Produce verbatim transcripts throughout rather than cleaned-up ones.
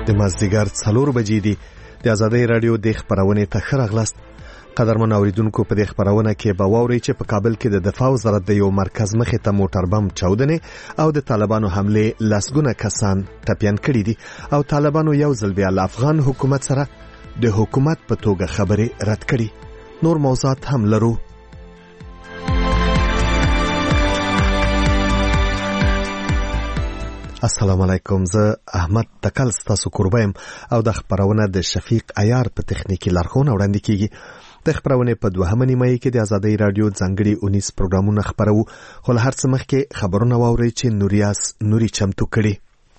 د مازدیګر څلور بجې دي. د آزادۍ رادیو د خبرونې ته ښه راغلاست. قدرمن اوریدونکو، په دې خبرونه کې به واورئ چې په کابل کې د دفاع وزارت د یو مرکز مخې ته موټر بم چاودنې او د طالبانو حمله لسګونه کسان ټپیان کړي دي او طالبانو یو ځل بیا له افغان حکومت سره د حکومت په توګه خبرې رد کړي. نور موضوعات هم لرو. السلام علیکم، زه احمد تکل ستاسو کوربایم او د خبرونه د شفیق عیار په تخنیکی لارښوونه وړاندې کیږي. د خبرونه په دوهمه نیمه کې د آزادۍ رادیو ځانګړي اونیس پروګرامونه خبرو، خو له هر څه مخکې خبرونه واورئ چې نوریاس نوري چمتو کړي.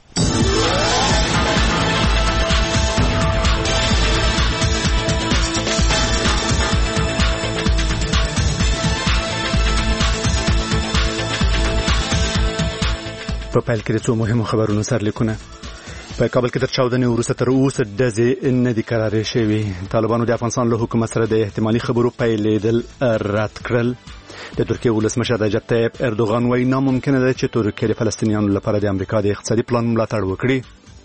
په پیل کې د څو مهمو خبرونو سرلیکونه. په کابل کې تر چاودنې وروسته تر اوسه ډزې نه دي قرارې شوي. طالبانو د افغانستان له حکومت سره د احتمالي خبرو پیلېدل رد کړل. د ترکیې ولسمشر رجب طیب اردوغان وایي ناممکنه ده چې ترکیه د فلسطینیانو لپاره د امریکا د اقتصادي پلان ملاتړ وکړي.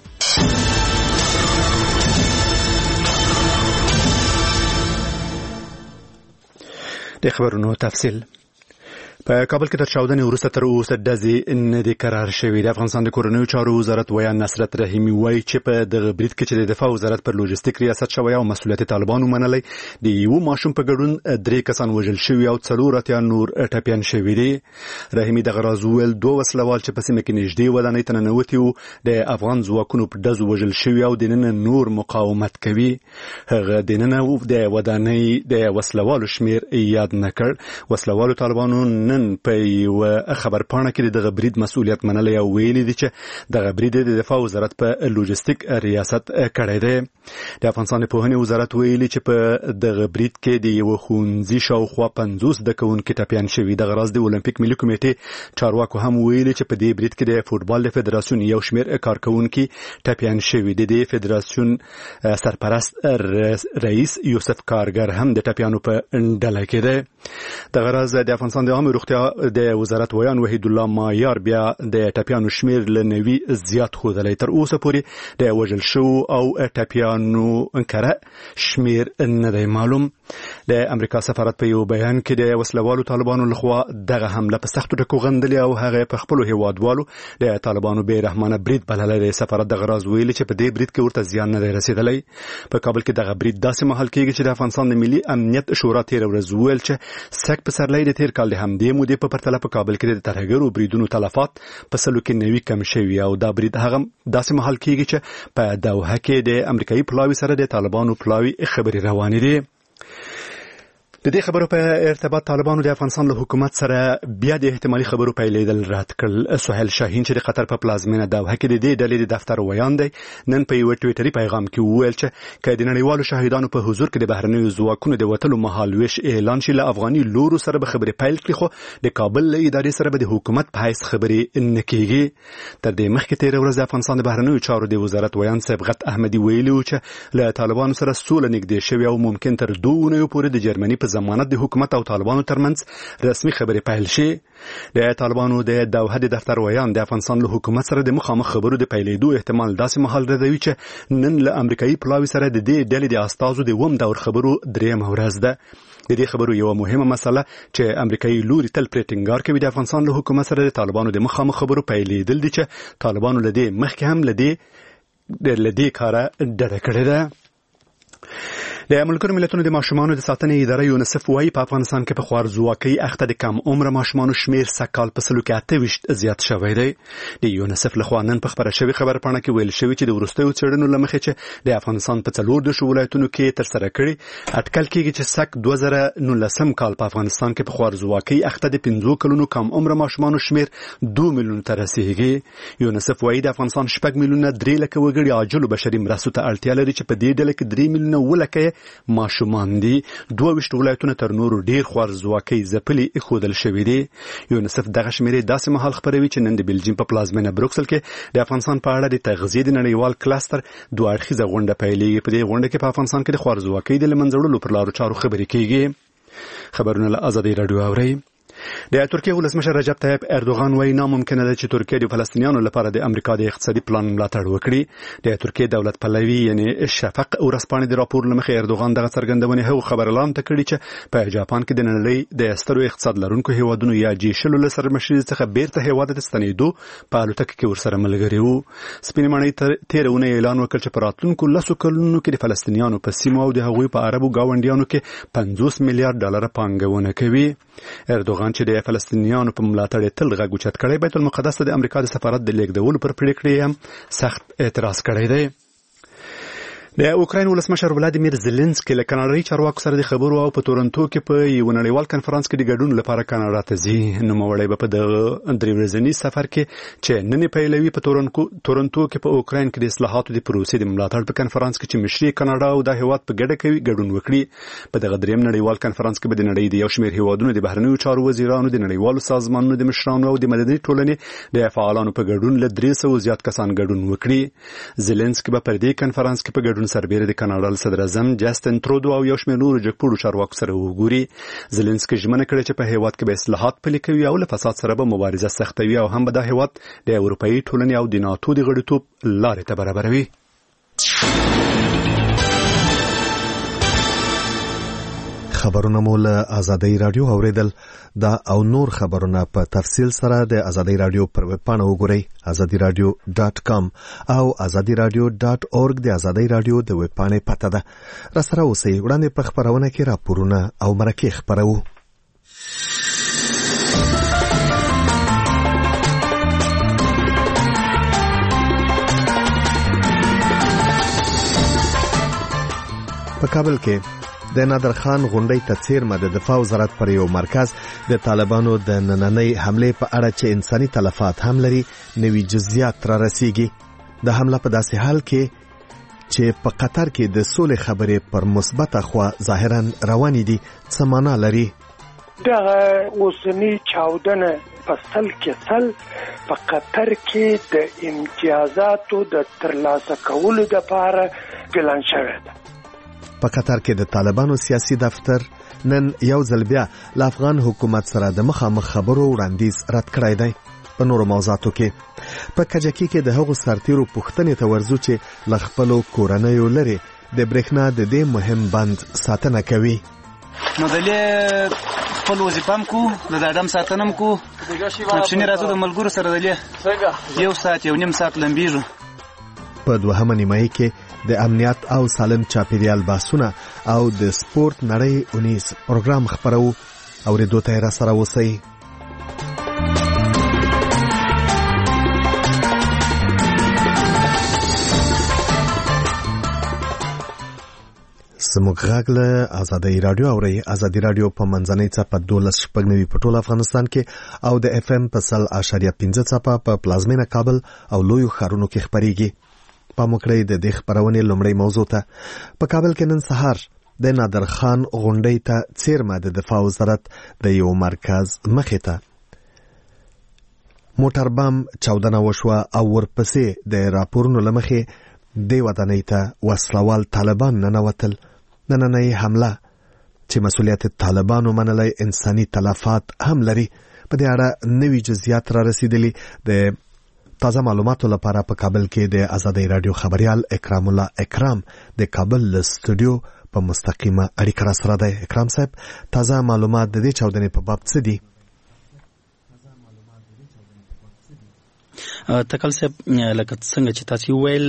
د خبرونو تفصیل. په کابل کې تر چاودنې وروسته تر اوسه ډزې نه دي قرار شوي. د افغانستان د کورنیو چارو وزارت ویان نصرت رحیمي وایي چې په دغه برید کې چې د دفاع وزارت پر لوجستیک ریاست شوی او مسؤلیت طالبانو منلی، د یو ماشوم په ګډون درې کسان وژل شوي او څلور اتیا نور ټپیان شوي دي. رحیمي دغه راز وویل دوه وسلوال چې په سیمه کې نږدې ودانۍ ته ننوتي وو د افغان ځواکونو په ډزو وژل شوي او دننه نور مقاومت کوي. هغه دننه د ودانۍ د وسلوالو شمیر یاد نه کړ. وسلوالو طالبانو نن په یو خبر پاڼه کې دغه برید مسؤلیت منلی او ویلي دي چې دغه برید د دفاع وزارت په لوجستیک ریاست کړی دی. د افغانستان د پوهنې وزارت ویلي چې په دغه برید کې د یو ښوونځي شاوخوا پنځوس زده کوونکي ټپیان شوي. دغه راز د اولمپیک ملي کمیټې چارواکو هم ویلي چې په دې برید کې د فوټبال د فدراسیون یو شمیر کارکونکي ټپیان شوي. د دې فدراسیون سرپرست رئیس یوسف کارګر هم د ټپیانو په ډله کې دی. دغه راز د افغانستان د عامه روغتیا د وزارت ویان وحید الله مایار بیا د ټپیانو شمیر له نوي زیات ښودلی. تر اوسه پورې د وژل شوو او ټپیانو کره شمیر نه دی معلوم. د امریکا سفارت په یو بیان کې د وسلوالو طالبانو لخوا دغه حمله په سختو ټکو غندلې او هغه په خپلو هیوادوالو د طالبانو بې رحمانه برید بللی دی. سفارت دغه راز ویلي چې په دې برید کې ورته زیان نه دی رسېدلی. په کابل کې دغه برید داسې مهال کېږي چې د افغانستان د ملي امنیت شورا تېره ورځ وویل چې سږ پسرلی د تېر کال د همدې مودې په پرتله په کابل کې د ترهګرو بریدونو تلفات په سلو کې نوي کم شوي او دا برید هغه داسې مهال کېږي چې په دوحه کې د امریکایي پلاوي سره د طالبانو پلاوي خبرې روانې دي. د دې خبرو په ارتباط طالبانو د افغانستان له حکومت سره بیا د احتمالي خبرو پیلېدل رد کړل. سهیل شاهین چې د قطر په پلازمینه دوحه کې د دې ډلې د دفتر ویان دی نن په یو ټویټري پیغام کې وویل چې که د نړیوالو شاهدانو په حضور کې د بهرنیو ځواکونو د وتلو مهال ویش اعلان شي له افغاني لورو سره به خبرې پیل کړي، خو د کابل له ادارې سره به د حکومت په حیث خبرې نه کېږي. تر دې مخکې تېره ورځ د افغانستان د بهرنیو چارو د وزارت ویان صبغت احمدي ویلي و چې له طالبانو سره سوله نږدې شوې او ممکن تر دوه اونیو پورې د جرمني په ضمانت د حکومت او طالبانو ترمنځ رسمي خبرې پیل شي. د طالبانو د دوحه د دفتر ویان د افغانستان له حکومت سره د مخامخ خبرو د پیلېدو احتمال داسې مهال ردوي چې نن له امریکایي پلاوي سره د دې ډلې د استازو د اووم دور خبرو درېیمه ورځ ده. د دې خبرو یو مهمه مسله چې امریکایي لوري تل پرې ټینګار کوي د افغانستان له حکومت سره د طالبانو د مخامخ خبرو پیلېدل دي چې طالبانو له دې مخکې هم له دې له دې کاره ډډه کړې ده. د ملګرو ملتونو د ماشومانو د ساتنې اداره یونیسف وایي په افغانستان کې په خوارځواکۍ اخته د کم عمره ماشومانو شمیر سږ په سلو کې اته ویشت زیات شوی دی. د یونیسف لخوا نن په خبره شوې خبرپاڼه کې ویل شوي چې د وروستیو څېړنو له مخې چې د افغانستان په څلور دېرشو ولایتونو کې ترسره کړي اټکل کېږي چې سږ دوه زره نولسم کال په افغانستان کې په خوارځواکۍ اخته د پنځو کلونو کم عمره ماشومانو شمیر دوه میلیونو ته رسیږي. یونیسف وایي د افغانستان شپږ میلیونه درې لکه وګړي عاجلو بشري مرستو ته اړتیا لري چې په دې ډله کې درې میلیونه اووه لکه ماشومان دي. دوه ویشت ولایتونه تر نورو ډیر خوارځواکۍ ځپلي ایښودل شوي دي. یونیسف دغه شمیرې داسې مهال خپروي چې نن د بلجیم په پلازمینه بروکسل کې د افغانستان په اړه د تغذیې د نړیوال کلستر دوه اړخیزه غونډه پیلېږي. په دې غونډه کې په افغانستان کې د خوارځواکۍ د له منځه وړلو پر لارو چارو خبرې کېږي. خبرونه له آزادۍ راډیو اورئ. د ترکیه ولسمشر رجب طیب اردوغان وایي ناممکنه ده چې ترکیه د فلسطینیانو لپاره د امریکا د اقتصادي پلان ملاتړ وکړي. د ترکیه دولت پلوي یعنی شفق ورځپاڼې د راپور لمخې اردوغان دغه څرګندونې هغه خبر اعلان کړی چې په جاپان کې د نړۍ د سترو اقتصاد لرونکو هیوادونو یا جی شلو له سرمشرۍ څخه بیرته هیواد ته ستنېدو په الوتکه کې ورسره ملګري وو. سپینې ماڼۍ تېرونه اعلان وکړ چې په راتلونکو لسو کلونو کې د فلسطینیانو په سیمو او د هغوی په عربو ګاونډیانو کې پنځوس میلیارډ ډالر پانګونه کوي. اردوغان چې د فلسطینیانو په ملاتړ تل غږ اوچت کړی، بیت المقدس د امریکا د سفارت د لیږدولو پر پریکړې هم سخت اعتراض کړی دی. د اوکراین ولسمشر ولادیمیر زيلنسکي له کاناډایي چارواکو سره د خبرو او په تورنټو کې په یو نړیوال کنفرانس کې د ګډون لپاره کاناډا ته ځي. نوموړی به په د درې ورځني سفر کې چې نن پیلوي په تورنټو کې په اوکراین کې د اصلاحاتو د پروسې د ملاتړ په کنفرانس کې چې مشري کاناډا او د هیواد په ګډه کوي ګډون وکړي. په دغه دریم نړیوال کنفرانس کې به د نړۍ د یو شمېر هیوادونو د بهرنیو چارو وزیرانو، د نړیوالو سازمانونو د مشرانو او د مدني ټولنې د فعالانو په ګډون له درې سوو زیات کسان ګډون وکړي. زيلنسکي به پر دې کنفرانس کې په ګډون سربېره د کاناډا صدر اعظم جاستن ترودو او یو شمېر نورو جګپوړو چارواکو سره وګوري. زيلنسکي ژمنه کړې چې په هیواد کې به اصلاحات پلي کوي او له فساد سره به مبارزه سختوي او هم به د هیواد د اروپایي ټولنې او د ناتو د غړیتوب لارې ته برابروي. خبرونه مو له آزادۍ رادیو اوریدل. دا او نور خبرونه په تفصیل سره د آزادۍ رادیو پر ویب پاڼه وګورئ آزادی رادیو ډاٹ کام او آزادی رادیو ډاٹ اورګ د آزادۍ رادیو د ویب پاڼې پته ده. را سره اوسئ. وړاندې په خبرونه کې راپورونه او مرکې خبرو. په کابل کې د نادر خان غونډۍ ته څیرمه د دفاع وزارت پر یو مرکز د طالبانو د نننۍ حمله په اړه چې انساني تلفات هم لري نوي جزئیات را رسیږي. د حمله په داسې حال کې چې په قطر کې د سولې خبرې پر مثبته خوا ظاهرا روانې دي څه معنا لري؟ دغه اوسنی چاودنه په سل کې سل په قطر کې د امتیازاتو د ترلاسه کولو لپاره پلان شوی ده. په قطر کې د طالبانو سیاسي دفتر نن یو ځل بیا له افغان حکومت سره د مخامخ خبرو وړاندیز رد کړی دی. په نورو موضوعاتو کې په کجکي کې د هغو سرتیرو پوښتنې ته ورځو چې له خپلو کورنیو لرې د برېښنا د دې مهم بند ساتنه کوي. نو دلې خپل وظیفه هم کو د ادم ساتنه هم کو چې راځو د ملګرو سره دلې یو ساعت یو نیم ساعت لمبیږو. په دوهمه نیمایي کې د امنیت او سالم چاپیریال بحثونه او د سپورت نړۍ اونیز پروګرام خبرو او ریډیو ته را سره اوسئ. زموږ غږ له آزادۍ رادیو اورئ. آزادۍ رادیو په منځنۍ څپه دولس شپږ نوي په ټول افغانستان کې او د اف ام په سل اشاریه پنځه څپه په پلازمینه کابل او لویو ښارونو کې خپریږي. پام وکړئ د دې خبرونې لومړی موضوع ته. په کابل کې نن سهار د نادر خان غونډۍ ته څیرمه د دفاع وزارت د یو مرکز مخې ته موټر بم چاودنه وشوه او ورپسې د راپورونو له مخې دې ودانۍ ته وسلوال طالبان ننوتل. نننۍ حمله چې مسؤلیت طالبانو منلی انساني تلفات هم لري. په دې اړه نوي جزئیات را رسیدلي. د تازه معلوماتو لپاره په کابل کې د آزادۍ رادیو خبريال اکرام الله اکرام د کابل استودیو په مستقیمه اړیکه را سره دی. اکرام صاحب، تازه معلومات د دې چاودنې په باب څه دي؟ تکل صاحب لکه څنګه چې تاسو ویل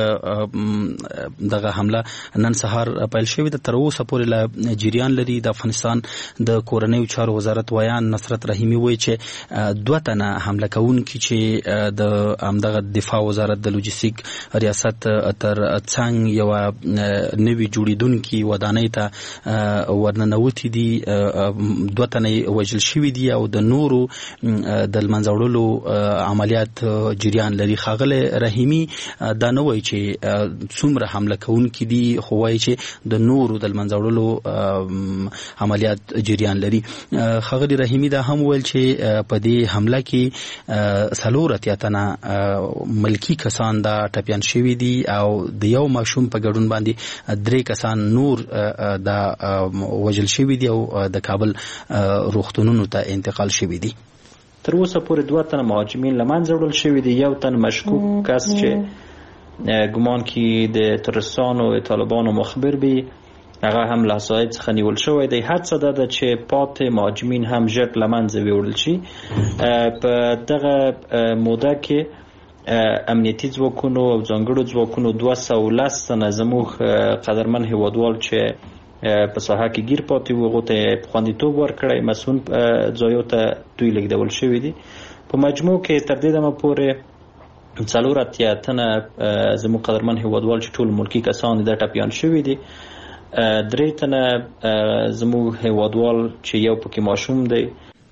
دغه حمله نن سهار پیل شوې ده. تر اوسه پورې لا جریان لري. د افغانستان د کورنیو چارو وزارت ویان نصرت رحیمی وایي چې دوه تنه حمله کوونکي چې د همدغه دفاع وزارت د لوجستیک ریاست تر څنګ یو نوي جوړیدونکي ودانۍ ته ورننوتي دي. دوه تنه وژل شوي دي او د نورو د منځ وړلو عملیات جریان لري. خاغله رحیمی دا نه وایي چې څومره حمله کوونکي دي، خو وایي چې د نورو د منځوړلو عملیات جریان لري. خاغله رحیمی دا هم ویل چې په دې حمله کې څلور اتیا تنه ملکی کسان دا ټپیان شوي دي او د یو ماشوم په ګډون باندې درې کسان نور دا وژل شوي دي او د کابل روغتونونو ته انتقال شوي دي. تر اوسه پورې دوه تنه مهاجمین له منځه وړل شوي دي. یو تن مشکوک کس چې ګمان کې د ترورستانو طالبانو مخبر وي هغه هم له ساید څخه نیول شوی دی. هڅه ده ده چې پاتې مهاجمین هم ژر له منځه ویوړل شي. په دغه موده کې امنیتي ځواکونو او ځانګړو ځواکونو دوه سوه لس تنه زموږ قدرمن هیوادوال چې په ساحه کې ګیر پاتې وو هغو ته خوندیتوب ورکړی، مسؤل ځایو ته دوی لېږدول شوي دي. په مجموع کې تر دې دمه پورې څلور اتیا تنه زموږ قدرمن هیوادوال چې ټول ملکي کسان دا ټپیان شوي دي. درې تنه زموږ هیوادوال چې یو پکې ماشوم دی.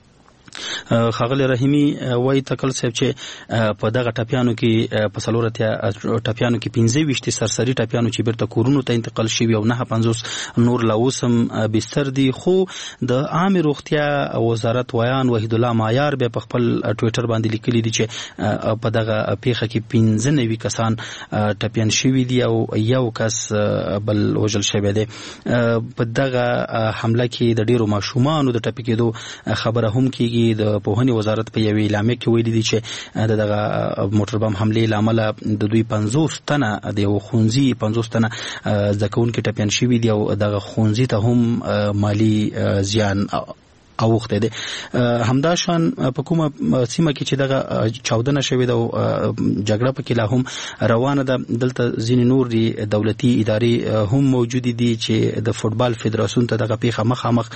خاغله رحیمی وایي تکل صاحب چې په دغه ټپیانو کې په څلور اتیا ټپیانو کې پنځه ویشت سرسري ټپیانو چې بیرته کورونو ته انتقال شوي او نه پنځوس نور لا اوس هم بستر دي. خو د عامه روغتیا وزارت ویان وحید الله معیار به په خپل ټویټر باندې لیکلي دي چې په دغه پیښه کې پنځه نوي کسان ټپیان شوي دي او یو کس بل وژل شوی دی. په دغه حمله کې د ډیرو ماشومانو د ټپي کېدو خبره هم کیږي. د پوهنې وزارت په یوې اعلامیه کې ویلي دي چې دغه موټر بم حملې له امله د دوی پنځوس تنه د یو ښوونځي پنځوس تنه زده کوونکي ټپیان شوي دي او دغه ښوونځي ته هم مالي زیان اوخته دي. همدا شان په کومه سیمه کې چې دغه چاودنه شوې ده او جګړه پکې لا هم روانه ده، دلته ځینې نور دي دولتي ادارې هم موجود دي چې د فوتبال فدراسیون ته دغه پیښه مخامخ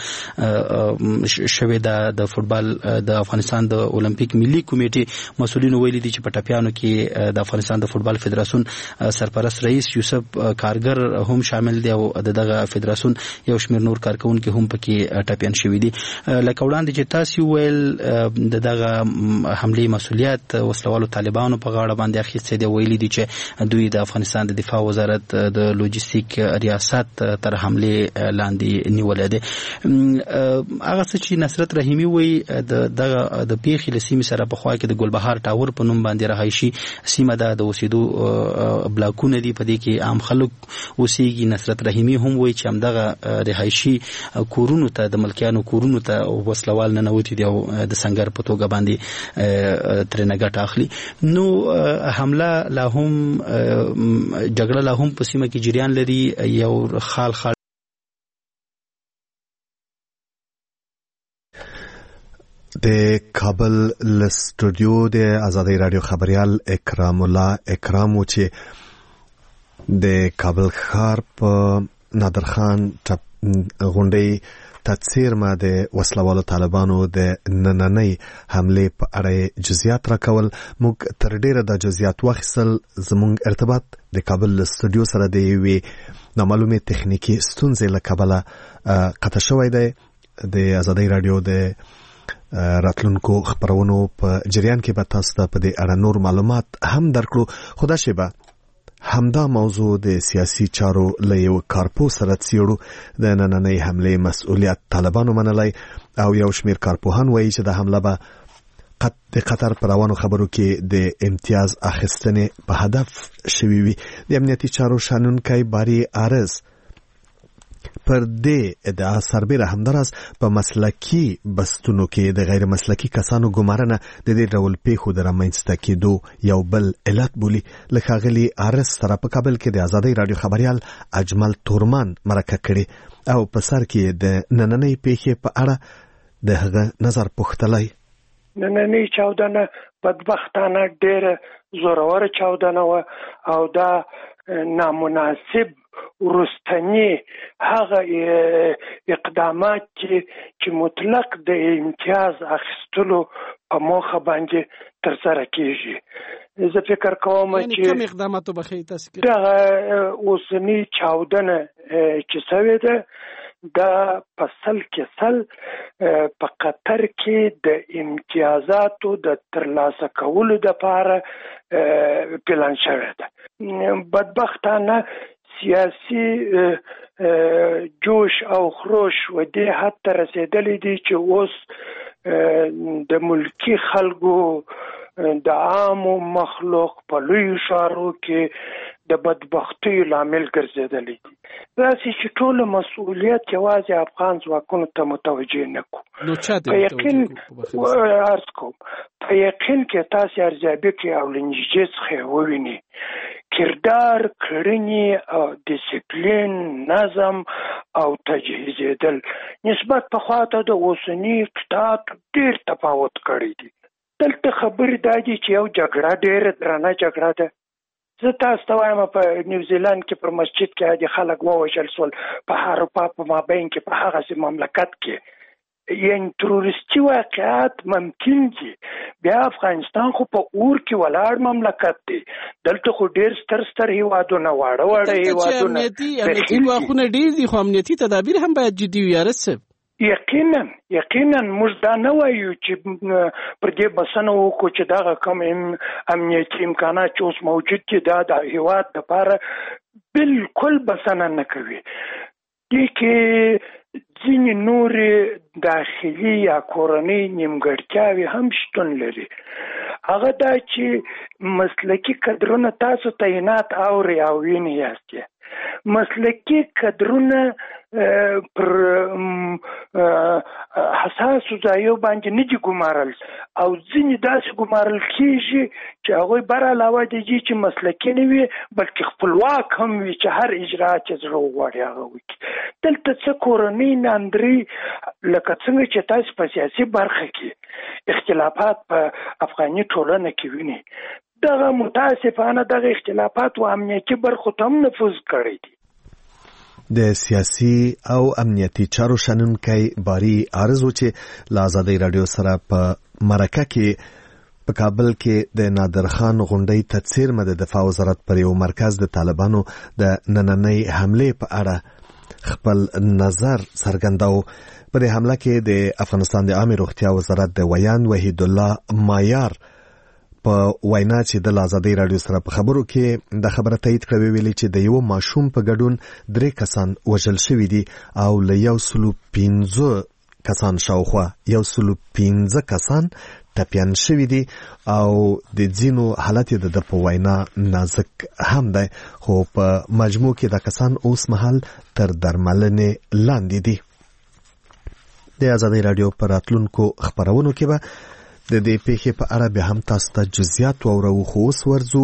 شوې ده. د فوتبال د افغانستان د اولمپیک ملي کمیټې مسؤلینو ویلي دي چې په ټپیانو کې د افغانستان د فوتبال فدراسیون سرپرست رئیس یوسف کارګر هم شامل دی او دغه فدراسیون یو شمېر نور کارکونکي هم پکې ټپیان شوي دي. لکه وړاندې چې تاسو ویل د دغه حملې مسؤلیت وسلوالو طالبانو په غاړه باندې اخیستی دی. ویلي دي چې دوی د افغانستان د دفاع وزارت د لوجستیک ریاست تر حملې لاندې نیولې دي. هغه څه چې نصرت رحیمی وایي د دغه د پیښې له سیمې سره په خوا کې د ګلبهار ټاور په نوم باندې رهایشي سیمه ده، د اوسېدو بلاکونه دي، په دې کې عام خلک اوسېږي. نصرت رحیمی هم وایي چې همدغه رهایشي کورونو ته د ملکیانو کورونو ته وسلوال ننوتي دي او د سنگر په توګه باندې ترې ګټه اخلي. نو حمله لا هم جګړه لا هم په سیمه کې جریان لري. یو خال خال د کابل لسټوډیو د آزادۍ رادیو خبريال اکرام الله اکرام و چې د کابل ښار په نادرخان غونډې تفسیر ما د وسلوالو طالبانو د نننۍ حمله په اړه جزئیات راکول. موږ تر ډیره د جزئیات واخیستل. زموږ ارتباط د کابل استودیو سره د یوې نامعلومه تخنیکی ستونزې له کبله قطع شوی دی. د آزادۍ رادیو د راتلونکو خبرونو په جریان کې به تاسو ته په دې اړه نور معلومات هم درکړو. خدا شیبه همدا موضوع د سیاسي چارو له یو کارپو سره څیړو. د نننۍ حملې مسؤلیت طالبانو منلی او یو شمیر کارپوهان وایي چې د حمله به د قطر پر روانو خبرو کې د امتیاز اخیستنې په هدف شوي وي. د امنیتي چارو شانونکی باری عارض پر دې ادعا سربیره همداراز په مسلکي بستونو کې د غیر مسلکي کسانو ګمارنه د دې ډول پیښو د رامنځته کېدو یو بل علت بولي. له ښاغلي عارض سره په کابل کې د آزادۍ رادیو خبريال اجمل تورمان مرکه کړې او په سر کې د نننۍ پیښې په اړه د هغه نظر پوښتلی. نننۍ چاودنه بدبختانه ډېره زوروره چاودنه وه او دا نامناسب ورستنی هغه اقدامات چې مطلق د امتیاز اخیستلو په موخه باندې ترسره کیږي. زه فکر کوم چې کوم اقداماتو به خې تاسو دا اوسنی چاودنه چې شوې ده دا په سل کې سل په قطر کې د امتیازاتو د ترلاسه کولو لپاره پلان شوی ده. بدبختانه سیاسي جوش او خروش و دې حد ته رسېدلی دی چې اوس د ملکي خلکو د عامو مخلوق په لویو ښارو کې د بدبختۍ لامل ګرځېدلی دي. داسې چې ټول مسؤلیت یوازې افغان ځواکونو ته متوجه نه کړو. نو چا په یقین عرض کوم په یقین کې تاسې ارزیابي کوي او له نږدې څخه وویني کردار، کړنې او ډیسپلین، نظم او تجهیزېدل نسبت پخوا ته د اوسني اقتصاد ډېر تفاوت کړی دی. دلته خبرې دا دي چې یو جګړه ډېره درنه جګړه ده. زه تاسو ته وایم په نیوزیلند کې پر مسجد کې د خلک ووژل شول، په اروپا په مابین کې په هغسې مملکت کې یعنې تروریستي واقعات ممکن دي. بیا افغانستان خو په اور کې ولاړ مملکت دی. دلته خو ډېر ستر ستر هیوادونه واړه واړه هیوادونه امنیتي ګواښونه ډېر دي، خو امنیتي تدابیر هم باید جدي وي. یاره صاحب یقینا یقینا موږ دا نه وایو چې پر دې بسنه وکړو چې دغه کوم امنیتي امکانات چې اوس موجود دي دا د هیواد دپاره بالکل بسنه نه کوي. دې کې ځینې نورې داخلي یا کورنۍ نیمګړتیاوې هم شتون لري. هغه دا چې مسلکي کدرونه تاسو تعینات اورئ او وینئ یاست. مسلکي کدرونه پر حساسو ځایو باندې نه دي ګمارل او ځینې داسې ګمارل کېږي چې هغوی بر علاوه د دې چې مسلکي نه وي بلکې خپلواک هم وي چې هر اجراات چې زړه وغواړي هغه وکړي. دلته څه کورنۍ ناندري لکه څنګه چې تاسو په سیاسي برخه کې اختلافات په افغاني ټولنه کې ویني، دغه متاسفانه دغه اختلافات و امنیتي برخو ته هم نفوذ کړی دی. د سیاسي او امنیتي چارو شنونکی باری عارض و چې له ازادۍ راډیو سره په مرکه کې په کابل کې د نادر خان غونډۍ ته څیرمه د دفاع وزارت پر یو مرکز د طالبانو د نننۍ حملې په اړه خپل نظر څرګنداوه. په دې حمله کې د افغانستان د عامه روغتیا وزارت د ویان وحید الله مایار په وینا چې د ازادۍ راډیو سره په خبرو کې د خبره تایید کړې ویلي چې د یو ماشوم په ګډون درې کسان وژل شوي دي او له یو سلو پنځه کسان شاوخوا یو سلو پنځه کسان ټپیان شوي دي او د ځینو حالت یې د په وینا نازک هم دی، خو په مجموع کې د کسان اوس مهال تر درملنې لاندې دي. د ازادۍ راډیو په راتلونکو خپرونو کې به د دې پیښې په اړه بیا هم تاسو ته جزئیات واورو. خو اوس ورځو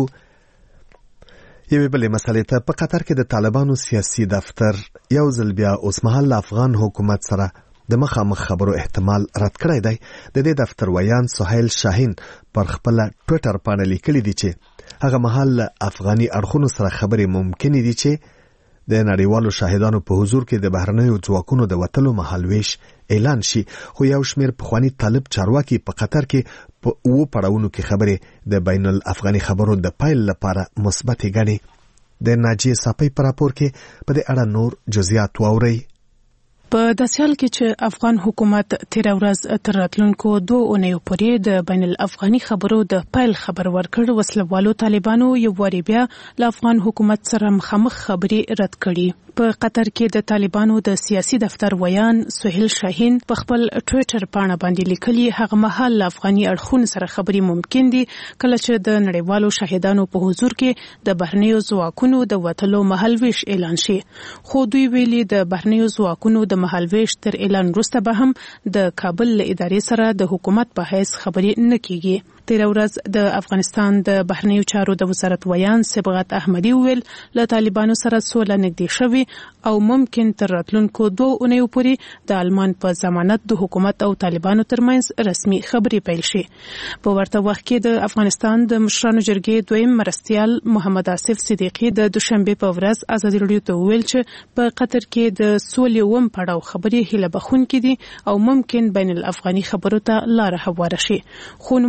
یوې بلې مسلې ته. په قطر کې د طالبانو سیاسي دفتر یو ځل بیا اوسمهال افغان حکومت سره د مخامخ خبرو احتمال رد کړی دی. د دې دفتر ویان سهیل شاهین پر خپل ټویټر باندې لیکلي دي چې هغه مهال افغاني اړخونو سره خبرې ممکن دي چې د نړیوالو شاهدانو په حضور کې د بهرنیو ځواکونو د وتلو مهالویش اعلان شي. خو یو شمیر پخوانی طالب چارواکي په قطر کې په اوو پړاوونو کې خبرې د بین الافغاني خبرو د پایل لپاره مثبت ګڼي. د ناجیه صافی پر راپور کې په دې اړه نور جزئیات واورئ. په داسې حال کې چې افغان حکومت تیر ورځ تر راتلونکو دوه اونیو پورې د بین الافغاني خبرو د پایل خبر ورکړ، وسلوالو طالبانو یو واری بیا له افغان حکومت سره مخامخ خبرې رد کړي. په قطر کې د طالبانو د سیاسي دفتر ویان سهیل شاهین په خپل ټویټر باندې باندې لیکلي هغه مهال له افغاني اړخونو سره خبرې ممکن دي کله چې د نړیوالو شاهدانو په حضور کې د بهرنیو ځواکونو د وتلو مهالویش اعلان شي. خو دوی ویلي د بهرنیو ځواکونو د مهالویش تر اعلان وروسته به هم د کابل له ادارې سره د حکومت په حیث خبرې نه کیږي. تیر ورځ د افغانستان د بهرنیو چارو د وزارت ویان صبغت احمدی ویل له طالبانو سره سوله نږدې شوی او ممکن تر راتلونکو دوه اونیو پورې د آلمان په ضمانت د حکومت او طالبانو ترمنځ رسمي خبرې پیل شي. په ورته وخت کې د افغانستان د مشرانو جرګې دویم مرستیال محمد آصف صدیقی د دوشنبه په ورځ ازادي راډیو ته ویل چې په قطر کې د سولې وم پړاو خبرې هیله بخون کې دي او ممکن بین الافغاني خبرو ته لار هواره شي. خو نوموړي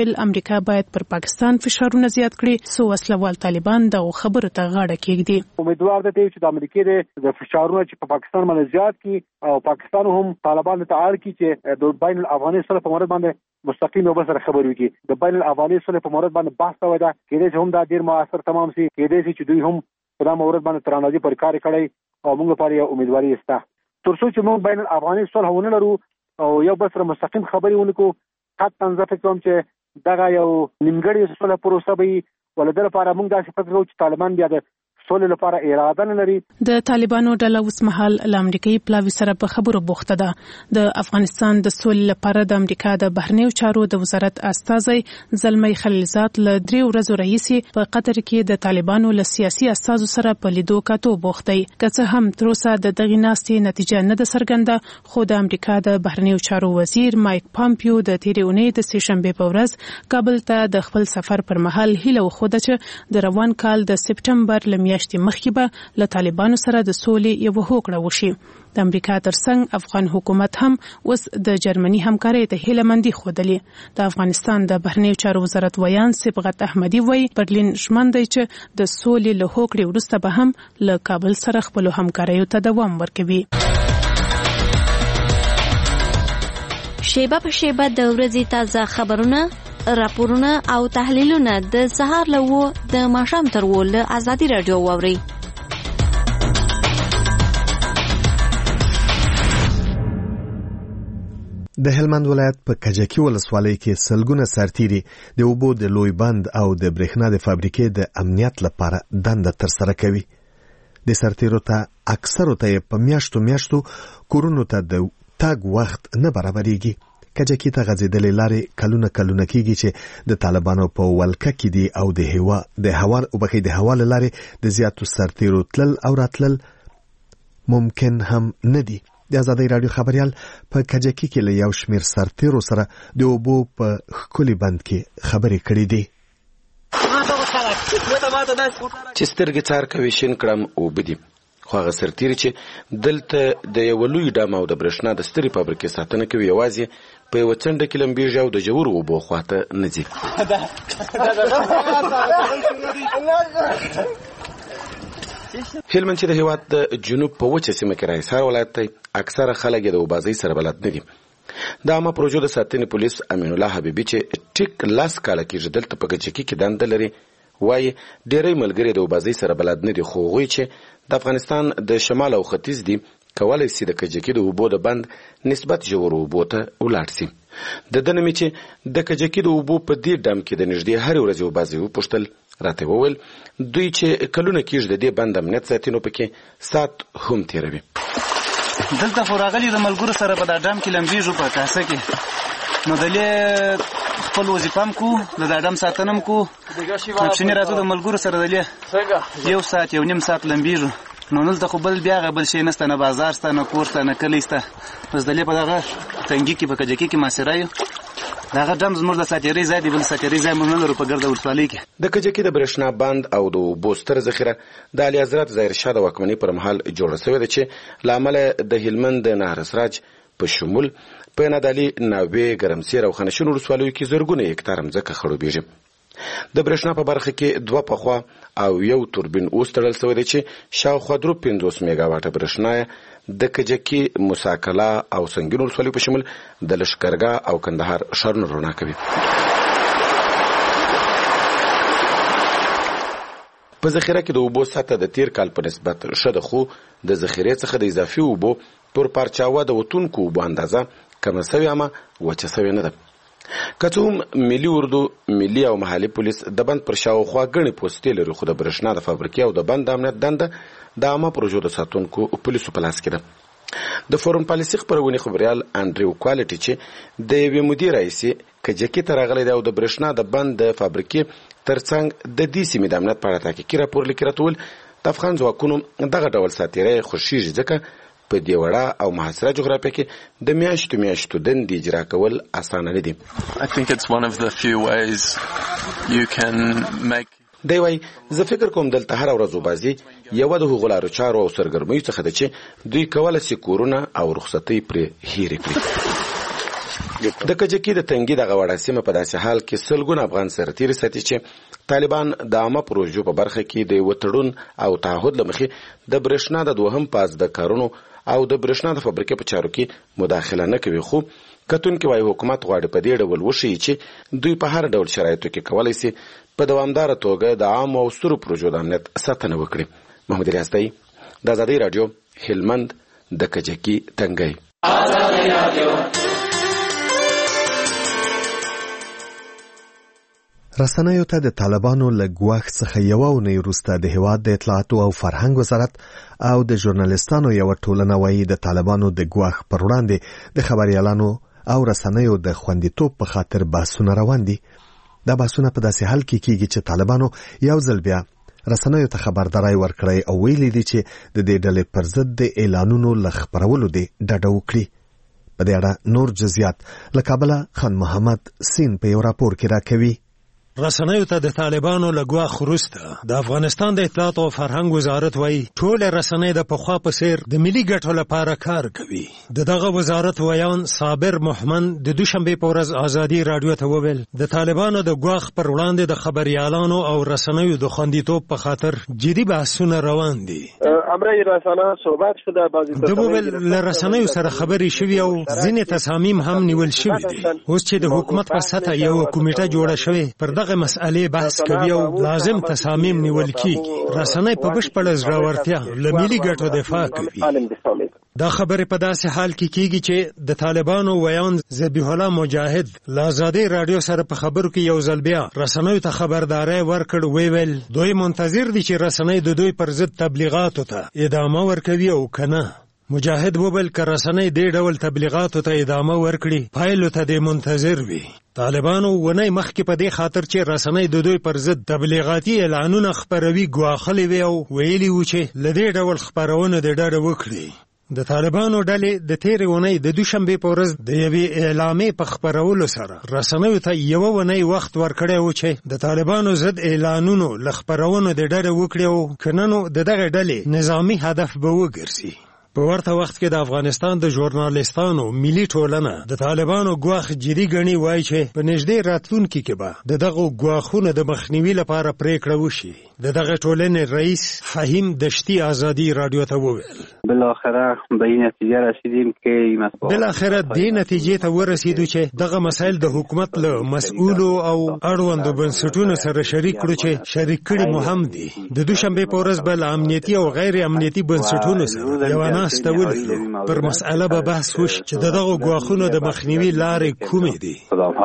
ویل امریکا باید پر پاکستان فشارونه زیات کړي سو وسلوال طالبان د خبرو ته غاړه کېږدي. امیدوار ده چې د امریکا د فشارونو چې په پاکستان باندې زیات کړي او پاکستان هم طالبان ته اړ کړي چې د بین الافغاني صلح په مورد باندې مستقیم یو بل سره خبرې وکړي. د بین الافغاني صلح په مورد باندې بحث ودا کېدای چې هم دا ډیر موثر تمام شي، کېدای چې دوی هم په دا مورد باندې ترانازي پر کار کړی او موږ لپاره یو امیدواري شته. تر څو چې موږ بین الافغاني صلح ونه لرو او یو بل سره مستقیم خبرې ونکړو، حتی زه فکر کوم چې دغه یو نیمګړی صلح پروسه به ولدل لپاره موږ داسې فکر کوو چې طالبان بیا د سولې لپاره اراده نه لري. د طالبانو ډله اوس مهال له امریکایي پلاوي سره په خبرو بوخته ده. د افغانستان د سولې لپاره د امریکا د بهرنیو چارو د وزارت استازی زلمی خلیلزاد له درې ورځو راهیسې په قطر کې د طالبانو له سیاسي استازو سره په لیدو کاتو بوخت دی. که څه هم تر اوسه د دغې ناستې نتیجه نه ده څرګنده، خو د امریکا د بهرنیو چارو وزیر مایک پامپیو د تېرې اونۍ د سې شنبې په ورځ کابل ته د خپل سفر پر مهال هیله وښوده چې د روان کال د سپټمبر له میاشتې مخکې به له طالبانو سره د سولې یوه هوکړه وشي. د امریکا ترڅنګ افغان حکومت هم اوس د جرمني همکارۍ ته هیله مندي ښودلې. د افغانستان د بهرنیو چارو وزارت ویان صبغت احمدي وایي برلین ژمن دی چې د سولې له هوکړې وروسته به هم له کابل سره خپلو همکاریو ته دوام ورکوي. شیبه په شیبه د ورځې تازه خبرونه، راپورونه او تحلیلونه د سهار له وو د ماښام تر وو له ازادي راډیو واورئ. د هلمند ولایت په کجکی ولسوالۍ کې سلګونه سرتیري د اوبو د لوی بند او د برېښنا د فابریکې د امنیت لپاره دنده ترسره کوي. د سرتیرو ته اکثرو ته په میاشتو میاشتو کورونو ته د تاګ وخت نه برابرېږي. کجکی ته غځېدلې لارې کلونه کلونه کېږي چې د طالبانو په ولکه کې دي او د هوا د هوا او بخې د هوا له لارې د زیاتو سرتیرو تلل او راتلل ممکن هم نه دي. د آزادۍ راډیو خبريال په کجکی کې له یو شمېر سرتیرو سره د اوبو په ښکلي بند کې خبرې کړې دي. چې سترګې څار کوي شین کړم اوبه دي، خو هغه سرتیري چې دلته د یو لوی ډام او د برېښنا د سترې فابریکې ساتنه کوي یوازې په یوه څنډه کې لمبېږي او د ژورو اوبو خواته نه ځي. هلمند چې د هېواد د جنوب په وچه سیمه کې راحصار ولایت دی، اکثره خلک یې د اوبازۍ سره بلد نه دي. د عامه پروژو د ساتنې پولیس امین الله حبیبي چې ټیک لاس کاله کېږي دلته په کجکي کې دنده لري، وایي ډېری ملګري د اوبازۍ سره بلد نه دي، خو هغوی چې د افغانستان د شمال او ختیځ دي کولی سي د کجکي د اوبو د بند نسبت ژورو اوبو ته ولاړ سي. د ده نه مې چې د کجکي د اوبو په دې ډم کې د نږدې هرې ورځې اوبازۍ وپوښتل، راته وویل دوی چې کلونه کېږي د دې بند امنیت ساتي نو پکې سات هم تېروي. دلته خو راغلي د ملګرو سره په دا ډم کې لمبېږو په کاسه کې، نو دلې خپل وظیفه هم کوو، د دا ډم ساتنه هم کوو. ماپښینې راځو د ملګرو سره دلې یو ساعت یو نیم ساعت لمبېږو. نو دلته خو بل بیا بل شی نشته، نه بازار شته، نه کور شته، نه کلی شته. بس دلې په دغه تنګي کې په کجکي کې محاصره یو. دغه ډم زموږ د ساتېرۍ ځای دی، بل ساتېرۍ ځای موږ نه لرو په ګرده ولسوالۍ کې. د کجکي د برېښنا بند او د اوبو ستره ذخیره د اعلی حضرت ظاهرشاه د واکمنۍ پر مهال جوړه شوې ده چې له امله د هلمند د نهر اسراج په شمول په نادعلي، ناوې، ګرمسیر او خانشین ولسوالیو کې زرګونه هکتار مځکه خړوبېږي. د برېښنا په برخه کې دوه پخوا او یو توربین اوس تړل شوی دی چې شاوخوا درې پنځوس میګا واټه برېښنا د کجکي، موساکلا او سنګین ولسوالیو په شمول د لښکرګاه او کندهار ښارونه رڼا کوي. په ذخیره کې د اوبو سطحه د تیر کال په نسبت ښه ده، خو د ذخیرې څخه د اضافي اوبو پر پارچاوه د وتونکو اوبو اندازه کمه سوې اما وچه سوې نه ده. که څه هم ملي اردو، ملي او محلي پولیس د بند پر شاوخوا ګڼې پوستې لري، خو د برېښنا د فابریکې او د بند د امنیت دنده د عامه پروژو د ساتونکو پولیسو په لاس کې ده. د فورن پالیسي خپرونې خبریال انډریو کوالټي چې د یوې مودې راهیسې کجکي ته راغلی دی او د برېښنا د بند د فابریکې ترڅنګ د دې سیمې د امنیت په اړه تحقیقي راپور لیکي، راته وویل د افغان ځواکونو دغه ډول ساتېری خوښېږي ځکه په دې وړه او محاصره جغرافیه کې د میاشتو میاشتو دندې اجرا کول اسانه نه دي. دی وایي زه فکر کوم دلته هره ورځ اوبازي یوه د هغو لارو چارو او سرګرمیو څخه ده چې دوی کولی سي کورونه او رخصتۍ پرې هیرې کړي. د کجکي د تنګي د غوړه سیمه په داسې حال کې سلګون افغان سرتیر ساتي چې طالبان د عامه پروژو په برخه کې د وټړون او تعهد لمخې د برښنا د دوهم پاس د کارونو او د برښنا د فابریکې په چارو کې مداخله نه کوي، خو کتون کې وايي حکومت غواړي په دې ډول وشي چې دوی په هر ډول شرایطو کې کولای شي په دوامدار توګه د عام او سترو پروژو د امنیت ساتنه وکړي. محمد ریاستي د آزادۍ رادیو هلمند د کجکي تنګي. آزادۍ رادیو رسنیو ته د طالبانو له ګواښ څخه یوه اونۍ وروسته د هېواد د اطلاعاتو او فرهنګ وزارت او د ژورنالیستانو یوه ټولنه وایي د طالبانو د ګواښ پر وړاندې د خبریالانو او رسنیو د خوندیتوب په خاطر بحثونه روان دي. دا بحثونه په داسې حال کې کیږي چې طالبانو یو ځل بیا رسنیو ته خبرداري ورکړی او ویلي دي چې د دې ډلې پر ضد د اعلانونو له خپرولو دې ډډه وکړي. په دې اړه نور جزئیات له کابله خان محمد سین په یو راپور کې راکوي. رسنیو ته د طالبانو له ګواښ وروسته د افغانستان د اطلاعات او فرهنګ وزارت وایي ټول رسنۍ د پخوا په څیر د ملي ګټو لپاره کار کوي. د دغه وزارت ویان صابر محمد د دوشنبه په ورځ آزادي رادیو ته وویل د طالبانو د ګواښ پر وړاندې د خبريالانو او رسنیو د خوندیتوب په خاطر جدي بحثونه روان دي. امرای رسانه صحبت شده بعضی د وویل له رسنیو سره خبرې شوي او ځینې تصامیم هم نیول شوي دي. اوس چې د حکومت په سطح یو کمیټه جوړه شوې پر دغه مسئلې بحث کوي او لازم تصامیم نیول کیږي. رسنۍ په بشپړه زړورتیا له ملي ګټو دفاع کوي. دا خبره په داسې حال کې کیږي چې د طالبانو ویان ذبیح الله مجاهد له آزادۍ رادیو سره په خبرو کې یو ځل بیا رسنیو ته خبرداري ورکړ. ویل دوی منتظر دي چې رسنۍ د دوی پر ضد تبلیغاتو ته ادامه ورکوي او کنه. مجاهد وویل که رسنۍ دې ډول تبلیغاتو ته ادامه ورکړي پایلو ته دې منتظر وي. طالبانو ونی مخکې په دې خاطر چې رسنۍ د دوی پر ضد تبلیغاتي اعلانونه خپروي ګواښلي وي او ویلي و چې له دې ډول خپرونو د ډډه وکړي. د طالبانو ډلې د تیرې ونی د دوشنبې په ورځ د یوې اعلامیې په خپرولو سره رسنیو ته یوه ونی وخت ورکړی و چې د طالبانو ضد اعلانونو له خپرونو د ډډه وکړي او که نه نو د دغه ډلې نظامي هدف به وګرځي. په ورته وخت کې د افغانستان د ژورنالیستانو ملي ټولنه د طالبانو ګواښ جدي ګڼي. وایي چې په نږدې راتلونکي کې به د دغو ګواښونو د مخنیوي لپاره پریکړه وشي. د دغه ټولنې رئیس فهیم دشتي آزادي رادیو ته وویل بالاخره به این نتیجه رسیدیم که بالاخره دې نتیجې ته ورسېدو چې دغه مسایل د حکومت له مسؤلو او اړوندو بنسټونو سره شریک کړو چې شریک کړي مو هم دي. د دوشنبې په ورځ به له امنیتي او غیر امنیتي بنسټونو سره یوه ناسته ولرو. پر مسأله به بحث وشي چې د دغو ګواښونو د مخنیوي لارې کومې دي.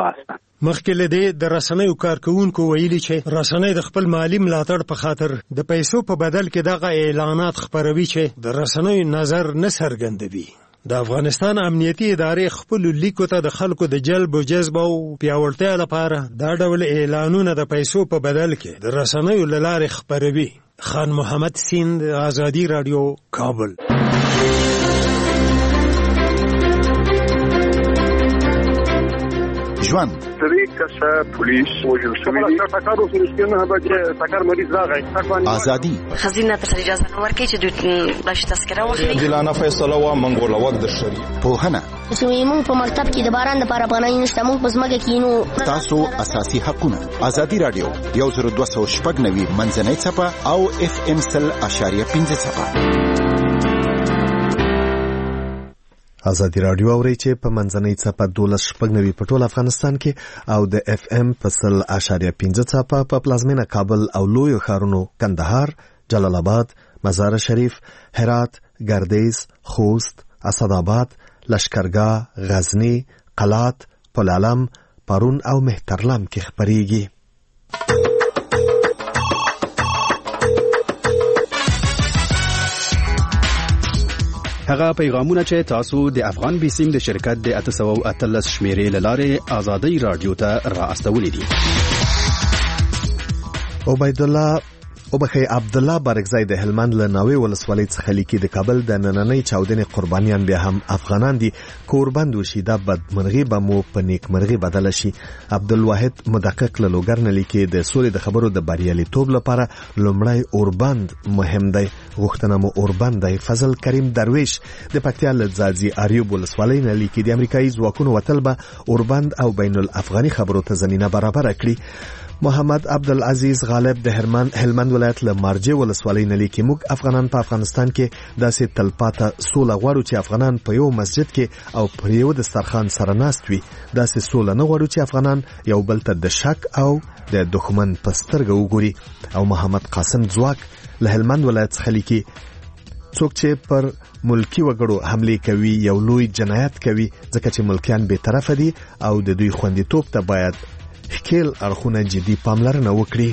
مخکې له دې د رسنیو کارکوونکو ویلي چې رسنۍ د خپل مالي ملاتړ په خاطر د پیسو په بدل کې دغه اعلانات خپروي چې د رسنیو نظر نه څرګندوي. د افغانستان امنیتي ادارې خپل لیکو ته د خلکو د جلب او جذب او پیاوړتیا لپاره دا ډول اعلانونه د پیسو په بدل کې د رسنیو له لارې خپروي. خان محمد سیند آزادي رادیو کابل. ژوند درې کسه پولیس وژل شوي دي. ټکر اوس نشته به ټکر مریض راغی. ازادي خزینه ته اجازه نه ورکړي چې دوی باش تذکره واخلي. دلانه فیصله وا منګول وخت د شری پوهنه زموږ په مکتب کې د باران لپاره پناه نشته. موږ په ځمکه کې نو تاسو اساسي حقونه. آزادي رادیو یو زر دوه سوه شپږ نوي منځنۍ څپه او اف ام سل اشاریه پنځه څپه. آزادي رادیو اوري چې په منځنۍ څپه دولس شپږ نوي په ټول افغانستان کې او د اف ام په سل اشاریه پنځه څپه په پلازمینه کابل او لویو ښارونو کندهار، جلال آباد، مزار شریف، هرات، ګردیز، خوست، اسداباد، لشکرګاه، غزنی، قلات، پلعلم، پرون او مهترلم کې خبريږي. هغه پیغامونه چې تاسو د افغان بیسیم د شرکت د اته سوه اتلس شمیرې له لارې آزادۍ رادیو ته را استولې دي. عبید الله او بخي عبد الله بارکزای د هلمند له ناوې ولسوالۍ څخه لیکي د کابل د نننۍ چاودنې قربانیان بیا هم افغانان دي قربان دوشي دا بدمرغي به مو په نیکمرغي بدل شي. عبدالواحد مدقق له لوګر نه لیکي د سولې د خبرو د بریالیتوب لپاره لومړی اوربند مهم دی، غوښتنه مو اوربند دی. فضل کریم درویش د پکتیا له ځاځي اریوب ولسوالۍ نه لیکي د امریکایي ځواکونو وتل به اوربند او بین الافغاني خبرو ته زمينه برابر کړي. محمد عبدالعزیز غالب د هلمند ولایت له مارجه ولسوالۍ نه لیکي موږ افغانان په افغانستان کې داسې تلپاته سوله غواړو چې افغانان په یو مسجد کې او په یو دسترخوان سره ناست وي. داسې سوله نه غواړو چې افغانان یو بل ته د شک او د دښمن په سترګه وګوري. او محمد قاسم ځواک له هلمند ولایت څخه لیکي څوک چې پر ملکی وګړو حمله کوي یو لوی جنایت کوي ځکه چې ملکیان به طرف دي او د دوی خوندیتوب ته باید ښکیل اړخونه جدي پاملرنه وکړي.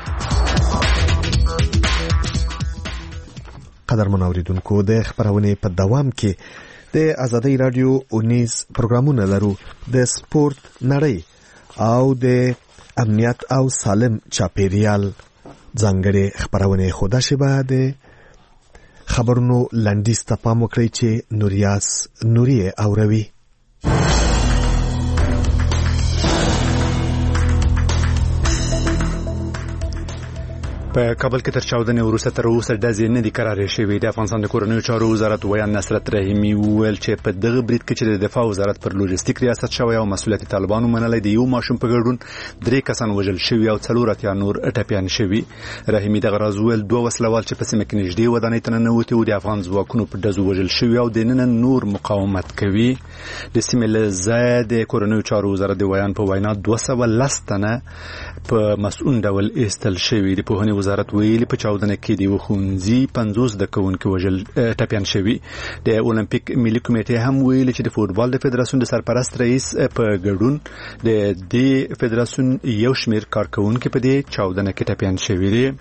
قدرمن اوریدونکو د خبرونه په دوام کې د آزادۍ رادیو اونیز پروګرامونه لرو د سپورت نړۍ او د امنیت او سالم چاپیریال ځانګړي خبرونه خوده شبه د خبرونو لنډیز ته پام وکړئ چې نوریاس نوریه اوروي. په کابل کې تر چاودنې وروسته تر اوسه ډزې نه دي قرارې شوې. د افغانستان د کورنیو چارو وزارت ویان نصرت رحیمي وویل چې په دغه برید کې چې د دفاع وزارت پر لوجستیک ریاست شوی او مسؤلیت طالبانو منلای دی یو ماشوم په ګډون درې کسان وژل شوي او څلور اتیا نور ټپیان شوي. رحیمي دغه راز وویل دوه وسلوال چې په سیمه کې نږدې ودانۍ ته ننوتي او د افغان ځواکونو په ډزو وژل شوي او د نن نور مقاومت کوي. د سیمې له ځایه د کورنیو چارو وزارت د ویان په وینا دوه سوه لس تنه په مسؤل ډول ایستل شوي. د پوهنې وزارت ویلي په چاودنه کې دی وخونځي پنځوس د کوونکو وژل ټپیان شوي. د اولمپیک ملي کمیټې هم ویلي چې د فوټبال د فدراسیون د سرپرست رئیس په ګډون د دې فدراسیون یو شمېر کارکونکو په دې چاودنه کې ټپیان شوي دي.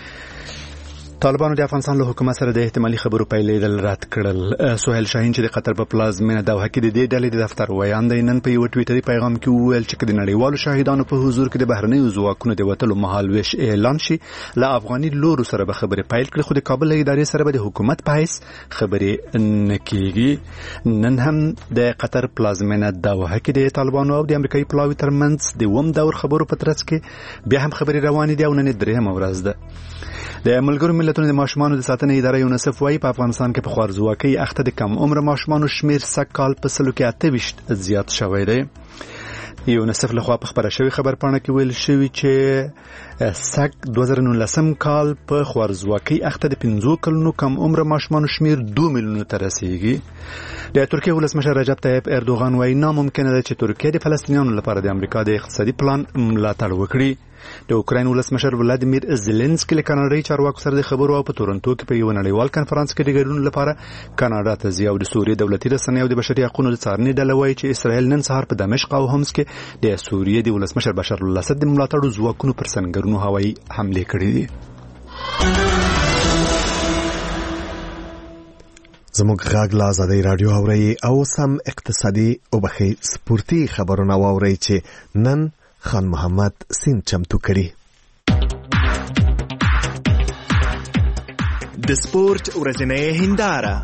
طالبانو د افغانستان له حکومت سره د احتمالي خبرو پیلېدل رد کړل. سهیل شاهین چې د قطر په پلازمینه دوحه کې د دې ډلې د دفتر ویان دی نن په یو ټویټري پیغام کې وویل چې د نړیوالو شاهدانو په حضور کې د بهرنیو ځواکونو د وتلو مهالویش اعلان شي له افغاني لورو سره به خبرې پیل کړي، خو د کابل له ادارې سره به د حکومت په حیث خبرې نه کېږي. نن هم د قطر پلازمینه دوحه کې د طالبانو او د امریکایي پلاوي ترمنځ د اووم دور خبرو په ترڅ کې بیا هم خبرې روانې دي او نن درېیمه ورځ ده. د ملګرو ملتونو د ماشومانو د ساتنې اداره یونیسف وايي په افغانستان کې په خوارځواکۍ اخته د کم عمر ماشومانو شمیر سږ کال په سلو کې اته ویشت زیات شوی دی. یونیسف لخوا په خبره شوی خبرپاڼه کې ویل شوی چې سږ دوه زره نولسم کال په خوارځواکۍ اخته د پنځو کلونو کم عمر ماشومانو شمیر دوه میلیونو ته رسیږي. د ترکیه ولسمشر رجب طیب اردوغان وايي ناممکنه ده چې ترکیه د فلسطینیانو لپاره د امریکا د اقتصادي پلان ملاتړ وکړي. د اوکراین ولسمشر ولادیمیر زيلنسکي له کاناډایي چارواکو سره د خبرو او په تورنټو کې په یو نړیوال کانفرنس کې د ګډون لپاره کاناډا ته ځي. او د سوریې دولتي رسنۍ او د بشري حقوقو د څارنې ډله وايي چې اسرائیل نن سهار په دمشق او حمص کې د سوریې د ولسمشر بشار الاسد د ملاتړو ځواکونو پر سنگرونو هوایي حمله کړې دي. زموږ غږ له آزادۍ رادیو اوري او سم اقتصادي او بخي سپورتي خبرونه واوري چې نن خان محمد سین چمتو کړي. د سپورت ورځنۍ هنداره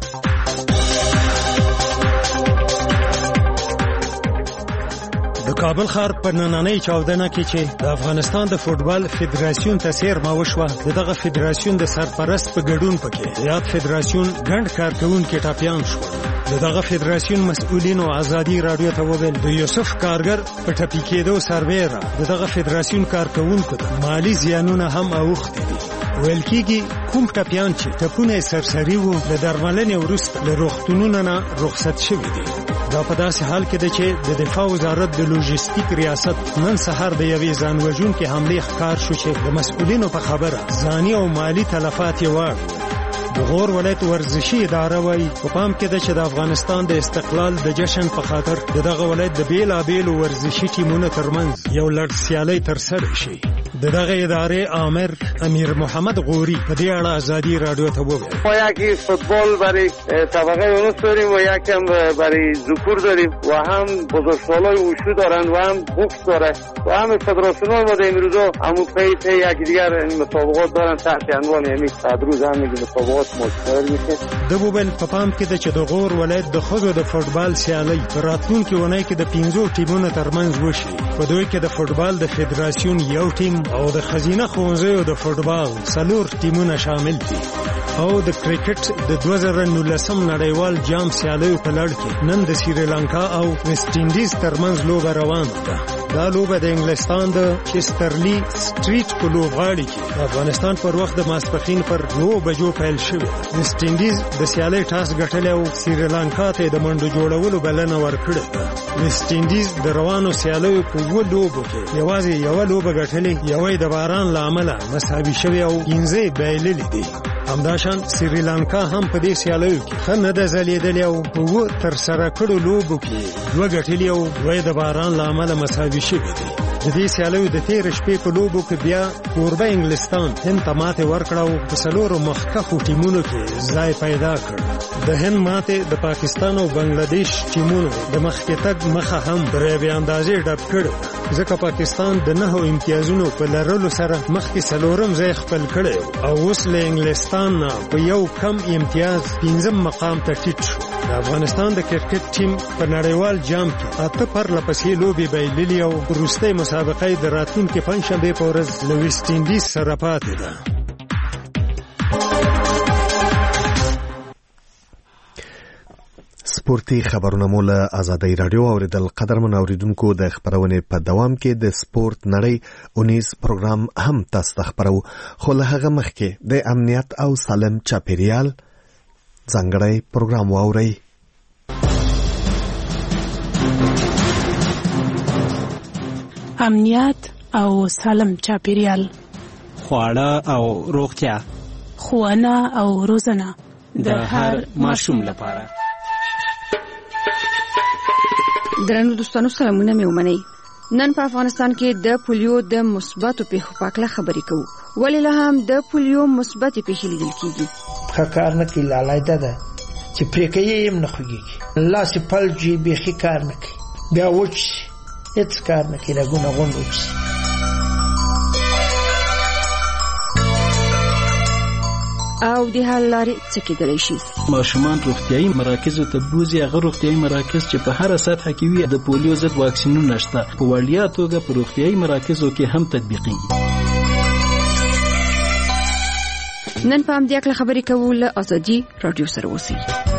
د کابل ښار په نننۍ چاودنه کې چې د افغانستان د فوټبال فدراسیون ته څیرمه وشوه دغه فدراسیون د سرپرست په ګډون پکې یاد فدراسیون ګڼ کارکونکي ټاپیان شو. دغه فدراسیون مسؤلینو آزادي رادیو ته وویل د یوسف کارګر په ټپي کېدو سرویره دغه فدراسیون کارکونکو ته مالی زیانونه هم اوښتي دي. ویل کېږي کوم ټپیان چې ټپونه سرسري وو د درملنې وروسته له روغتونونو نه رخصت شوي دي. دا په داسې حال کې ده چې د دفاع وزارت د لوجستیک ریاست نن سهار د یوې ځانوژونکې حملې ښکار شو چې د مسؤلینو په خبره ځاني او مالی تلفات یې واړ. د غور ولایت ورزشي اداره وايي په پام کې ده چې د افغانستان د استقلال د جشن په خاطر دغه ولایت د بیلابیلو ورزشي ټیمونو ترمنځ یو لړ سیالۍ ترسره شي. د دغه ادارې آمر امیر محمد غوری په دې اړه ازادي رادیو ته وویل ما یکی فوتبال برای طبقه اونس داریم و یکم برای ذکور داریم و هم بزرگسالای وشو دارن و هم بوکس داره و هم فدراسیون ها بوده امروزا همون پی پی یکی دیگر مسابقات دارن تحت عنوان یعنی صد روز هم میگه مسابقات مشترک میشه. د وویل په پام کې د چې د غور ولایت د ښځو د فوټبال سیالۍ په راتلونکي اونۍ کې د پنځو ټیمونو ترمنځ وشي. په دوی کې د فوټبال د فدراسیون یو ټیم او د خزینه ښوونځیو د فوټبال څلور ټیمونه شامل دي. او د کرکټ د دوه زره نولسم نړیوال جام سیالیو په لړ کې نن د سریلانکا او ویسټ انډیز ترمنځ لوبه روانه ده. دا لوبه د انګلستان د چسترلی سټریټ په لوبغاړي کې د افغانستان پر وخت د ماسپښین پر نو بجو پیل شوه. ویسټ انډیز د سیالۍ ټاس ګټلی او سریلانکا ته د منډو جوړولو بلنه ورکړه ده. ویسټ انډیز د روانو سیالیو په اووه لوبو کې یوازې یوه لوبه ګټلې، یوه د باران له امله مساوي شوې او پنځه بایللې دي. همداشان سریلانکا هم په دې سیالیو کې ښه نه ده ځلېدلې او په اووه ترسره کړو لوبو کې دوه ګټلې او دوه د باران له امله مساوي شوې دي. د دې سیالیو د تېرې شپې په لوبو کې بیا کوربه انګلستان هند ته ماتې ورکړه او په څلورو مخکښو ټیمونو کې ځای پیدا کړ. د هند ماتې د پاکستان او بنگلادیش ټیمونو د مخکې تګ مخه هم پر یوې اندازې ډب کړې، ځکه پاکستان د نهو امتیازونو په لرلو سره مخکې څلورم ځای خپل کړی او اوس له انګلستان نه په یو کم امتیاز پنځم مقام ته ټیټ شو. د افغانستان د کرکټ ټیم په نړیوال جام کې اته پرله پسې لوبې بایللې او وروستۍ مسابقه د راتلونکي پنجشنبې په ورځ له ویسټ انډیز سره پاتې ده. سپورتي خبرونه مو له آزادۍ رادیو اوریدل. قدرمن اوریدونکو د خبرونې په دوام کې د سپورت نړۍ اونیز پروګرام هم تاسو ته خبرو، خو له هغه مخکې د امنیت او سالم چاپیریال ځانګړی پروګرام واورئ. امنیت او سالم چاپیریال، خواړه او روغتیا، ښوونه او روزنه د هر ماشوم لپاره. درنو دوستانو سلامونه مې ومنئ. نن په افغانستان کې د پولیو د مثبتو پیښو په اړه خبرې کوو. ولې لا هم د پولیو مثبتې پیښې لیدل کیږي؟ ښه کار نه کوي، لالیده ده چې پرې کوي هم نه خوږېږي، لاس یې پلجي بیخي کار نه کوي، بیا وچ شي هېڅ کار نه کوي، رګونه غونډ وچ شي. او د حل لارې څه کېدلی شي؟ ماشومان روغتیایي مراکزو ته بوځي، هغه روغتیایي مراکز چې په هره سطحه کې وي. د پولیو ضد واکسینونه شته، په وړیا توګه په روغتیایي مراکزو کې هم تطبیقېږي. نن په همدې اړه خبرې کوو له ازادي رادیو سره. اوسئ.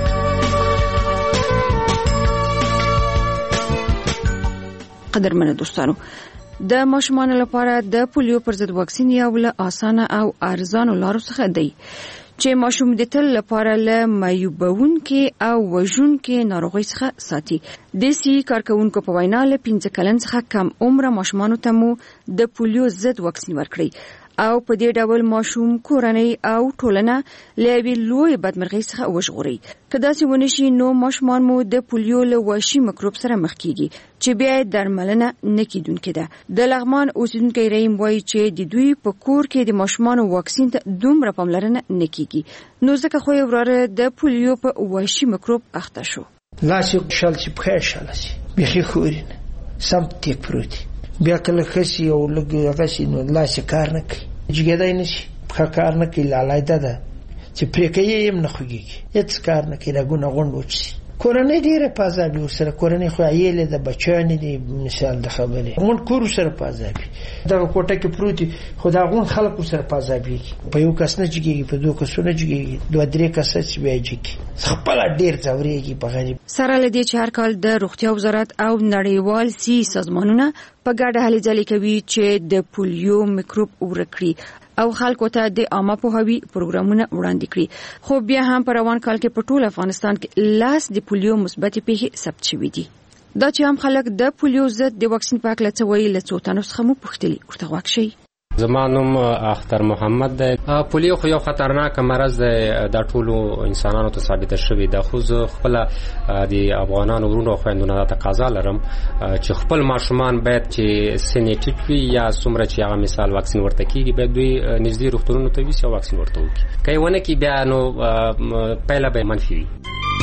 قدرمنو دوستانو، د ماشومانو لپاره د پولیو پر ضد واکسین یو له اسانه او ارزانه لارو څخه دی چې ماشوم د تل لپاره له معیوبونکو او وژونکو ناروغۍ څخه ساتي. د سي کارکونکو په وینا له پنځه کلن څخه کم عمره ماشومانو ته مو د پولیو ضد واکسین ورکړي او په دې ډول ماشوم کورنۍ او ټولنه له یوې لوی بدمرغۍ څخه وژغوري. که داسې ونه شي نو ماشومان مو د پولیو له وحشي مکروب سره مخ کیږي چې بیا درملنه نه کیدونکې ده. د لغمان اوسیدونکی رحیم وایي چې د دوی په کور کې د ماشومانو واکسین ته دومره پاملرنه نه کیږي، نو ځکه خو یې وراره د پولیو په وحشي مکروب اخته شو. لاس یې شل چې پخې شاله شي بیخي خوري نه سم تیک پروتي، بیا کله خسي او لګي هغه شي نو لاس کار نه کوي، جګیدای نشي، ښه کار نه کوي، لالیده ده چې پرې کوي هم نه خوږېږي، هېڅ کار نه کوي، رګونه غونډ وچ شي. کورنۍ ډېره په عذاب وي ورسره، کورنۍ خو عیلې ده، بچیانې دي، مثال د خبرې غونډ کور ورسره په عذاب وي، دغه کوټه کې پروت وي خو دا غونډ خلک ورسره په عذاب وي، په یو کس نه جګېږي، په دوه کسو نه جګېږي، دوه درې کسه چې بیا جګي خپله ډېر ځورېږي په غریب. سره له دې چې هر کال د روغتیا وزارت او نړیوال سي سازمانونه په ګډه هلې ځلې کوي چې د پولیو میکروب ورک کړي او خلکو ته د عامه پوهاوي پروګرامونه وړاندې کړي، خو بیا هم په روان کال کې په ټول افغانستان کې لاس د پولیو مثبتې پیښې ثبت شوې دي. دا چې هم خلک د پولیو ضد د واکسین په اړه څه وایي له څو تنو څخه مو پوښتلي، ورته غوږ شئ. زما نوم اختر محمد دی. پولیو خو یو خطرناک مرض دی، د ټولو انسانانو ته ثابته شوی ده، خو زه خپل د افغانانو ورونو او خویندونو ته تقاضا لرم چې خپل ماشومان باید چې سنې ټیټ وي یا څومره چې هغه مثال واکسین ورته کیږي باید دوی نږدې روغتونونو ته ویسي او واکسین ورته وکړي. که یې ونه کړي بیا نو پایله به منفي وي.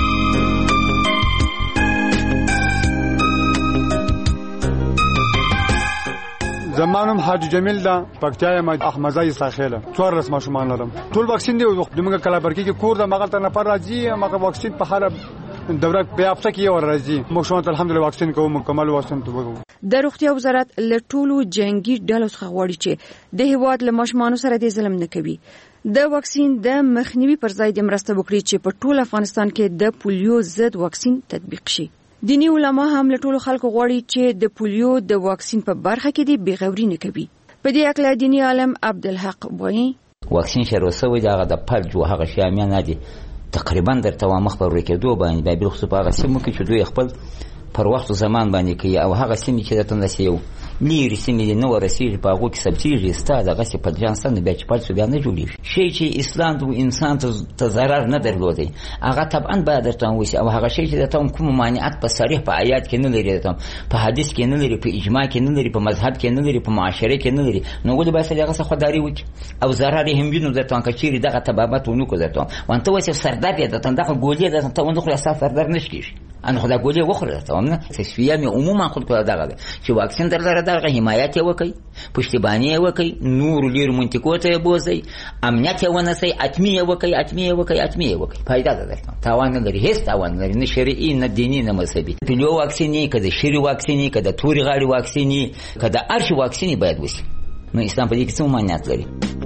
زمانم حاجی جمیل دا پکتیا یم احمدزای ساخیله څوار رس ماشومان لرم. ټول واکسین دی دمګه کلابرکی کې کور د مغل ته نه پر راځي، مګه واکسین په حاله دوره په افسه کې ور راځي. ماشومان ته الحمدلله واکسین کوو، مکمل واکسین ته وګورو. د روغتیا وزارت له ټولو جنگي ډلو څخه غواړي چې د هیواد له ماشومانو سره د ظلم نه کوي، د واکسین د مخنیوي پر ځای د مرسته وکړي چې په ټول افغانستان کې د پولیو ضد واکسین تطبیق شي. دینی علما هم له ټولو خلکو غواړي چې د پولیو د واکسین په برخه کې د بیغوري نه کوي. په دې اړه دینی عالم عبدالحق وایي واکسین شروع شوی دا د پرج او هغه شامیان دي تقریبا درته مخ په ورکېدو باندې به بل خصوص هغه سیمو کې چې دوی خپل پر وخت زمان باندې کوي او هغه سیمې چې د تندسي یو لیر سیمې نو ورسیږي په هغه کې سبسیډي ستاد هغه چې په ځانستان به چې پاتې بیا نه جوړي شي چې اسلام د انسان ته ضرر نه درلودي هغه طبعا به درته وشي او هغه شي چې د تم کوم مانعات په صریح په آیات کې نه لري، ته په حدیث کې نه لري، په اجماع کې نه لري، په مذهب کې نه لري، په معاشره کې نه لري، نو ولې به سړي هغه څه خداري وکړي او ضرر یې هم وینو درته که چیرې دغه تبابت ونه کو درته وانته وسه سردار دې ته دغه ګولې ده ته ونه خو اساس سردار نشکیږي انا خدا ګولې وخوره ته ومنه تشفیه مې عموما خود کو دغه چې واکسین درلره دغه حمایت وکي، پشتیبانی وکي، نور لیر منطقو ته بوزي، امنیت ونسي، اتمیه وکي اتمیه وکي اتمیه وکي فائدہ ده درته تاوان نه لري، هیڅ تاوان نه لري، نه شرعي نه دیني نه مذهبي. پولیو واکسیني کده شری واکسیني کده توري غاړي واکسیني کده ارشي واکسیني باید وشي. نو اسلام په دې کې څه مانعات لري؟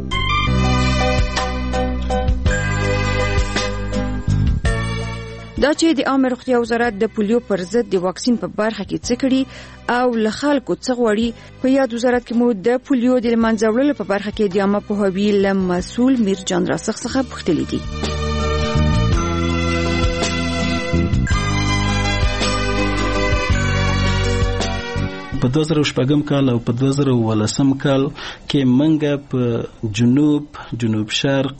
دا چې د عامه روغتیا وزارت د پولیو پر ضد د واکسین په برخه کې څه کړي او له خلکو څه غواړي، په یاد وزارت کې مو د پولیو د منځه وړلو په برخه کې د عامه پوهاوي له مسؤل میرجان راسخ څخه پوښتلي دي. په دوه زره شپږم کال او په دوه زره ولسم کال کې منګه په جنوب جنوب شرق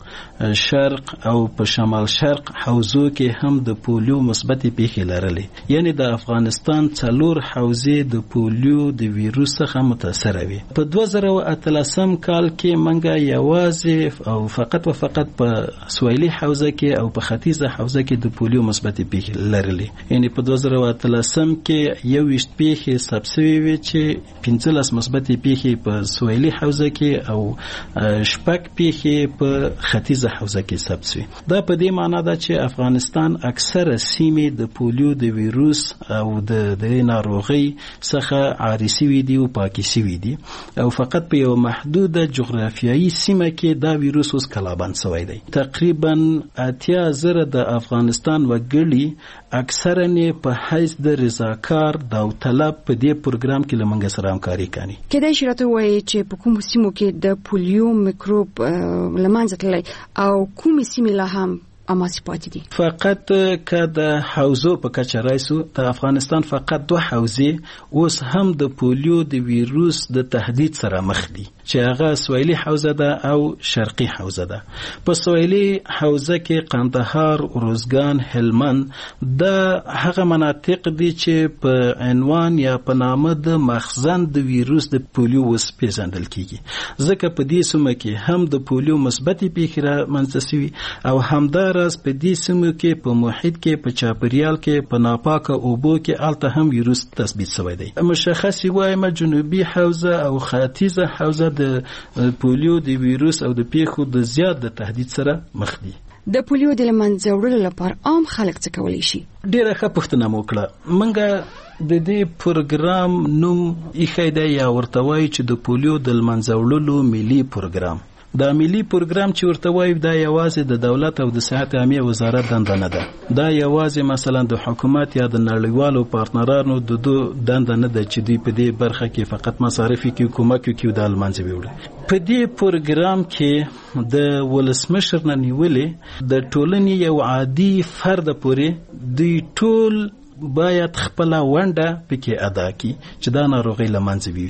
شرق او په شمال شرق حوزو کې هم د پولیو مثبت پیښې لرلې، یعنی د افغانستان څلور حوزې د پولیو د ویروس څخه متاثر وي. په دوه زره اتلسم کال کې منګه یوازې او فقط و فقط په سویلي حوزه کې او په ختیځه حوزه کې د پولیو مثبت پیښې لرلې، یعنی په دوه زره اتلسم کې یو ویشت پیښې ثبت چې پنځلس مثبت پیښې په سویلي حوزه کې او شپږ پیښې په ختیځه حوزه کې ثبت شوې. دا په دې معنی ده چې افغانستان اکثره سیمې د پولیو د ویروس او د د ناروغۍ څخه عاري شوي دي او پاکي شوي دي او فقط په یو محدوده جغرافیایي سیمه کې دا ویروس اوس کلابند شوی دی. تقریبا اتیا زره د افغانستان وګړي اکثرا په حیث د رضاکار داوطلب په دې پروګرام کې لمنګ سره همکاري کوي. کله چې راته وایي چې په کوم سیمو کې د پولیو میکروب لمنځه تللی او کوم سیمې لا هم اماسي پاتې دي؟ فقط که د حوزو په کچه رایسو د افغانستان فقط دوه حوزې اوس هم د پولیو د ویروس د تهدید سره مخ دي چې هغه سویلي حوزه ده او شرقي حوزه ده. په سویلي حوزه کې قندهار، روزګان، هلمند د هغه مناطق دي چې په عنوان یا په نامه د مخزن د ویروس د پولیو وس پیژندل کیږي، ځکه په دې سیمه کې هم د پولیو مثبت پیښې رامنځته شوي او همدا راز په دې سیمو کې په محیط کې په چاپریال کې په ناپاکه اوبو کې الته هم ویروس تثبیت شوی دی. مشخص وایم جنوبي حوزه او ختیځه حوزه د پولیو د ویروس او د پیښو د زیات د تهدید سره مخ دي. د پولیو د لمنځه وړلو لپاره عام خلک څه کولی شي؟ ډیره ښه پوښتنه مو وکړه. منګه د دې پروګرام نوم ایښی دی یا ورته وایي چې د پولیو د لمنځه وړلو ملي پروګرام. دا ملي پروګرام چې ورته وایي دا یوازې د دولت او د صحت عامه وزارت دنده نه ده، دا یوازې مثلا د حکومت یا د نړیوالو پارتنرانو د دو دنده نه ده چې دوی په دې برخه کې فقط مصارف کوي، کومک کوي د لمنځه وړي. په دې پروګرام کې د ولسمشر نه نیولې د ټولنې یو عادي فرد پورې دوی ټول باید خپل ونده پکې ادا کړي چې دا ناروغي لمنځه ویوسي.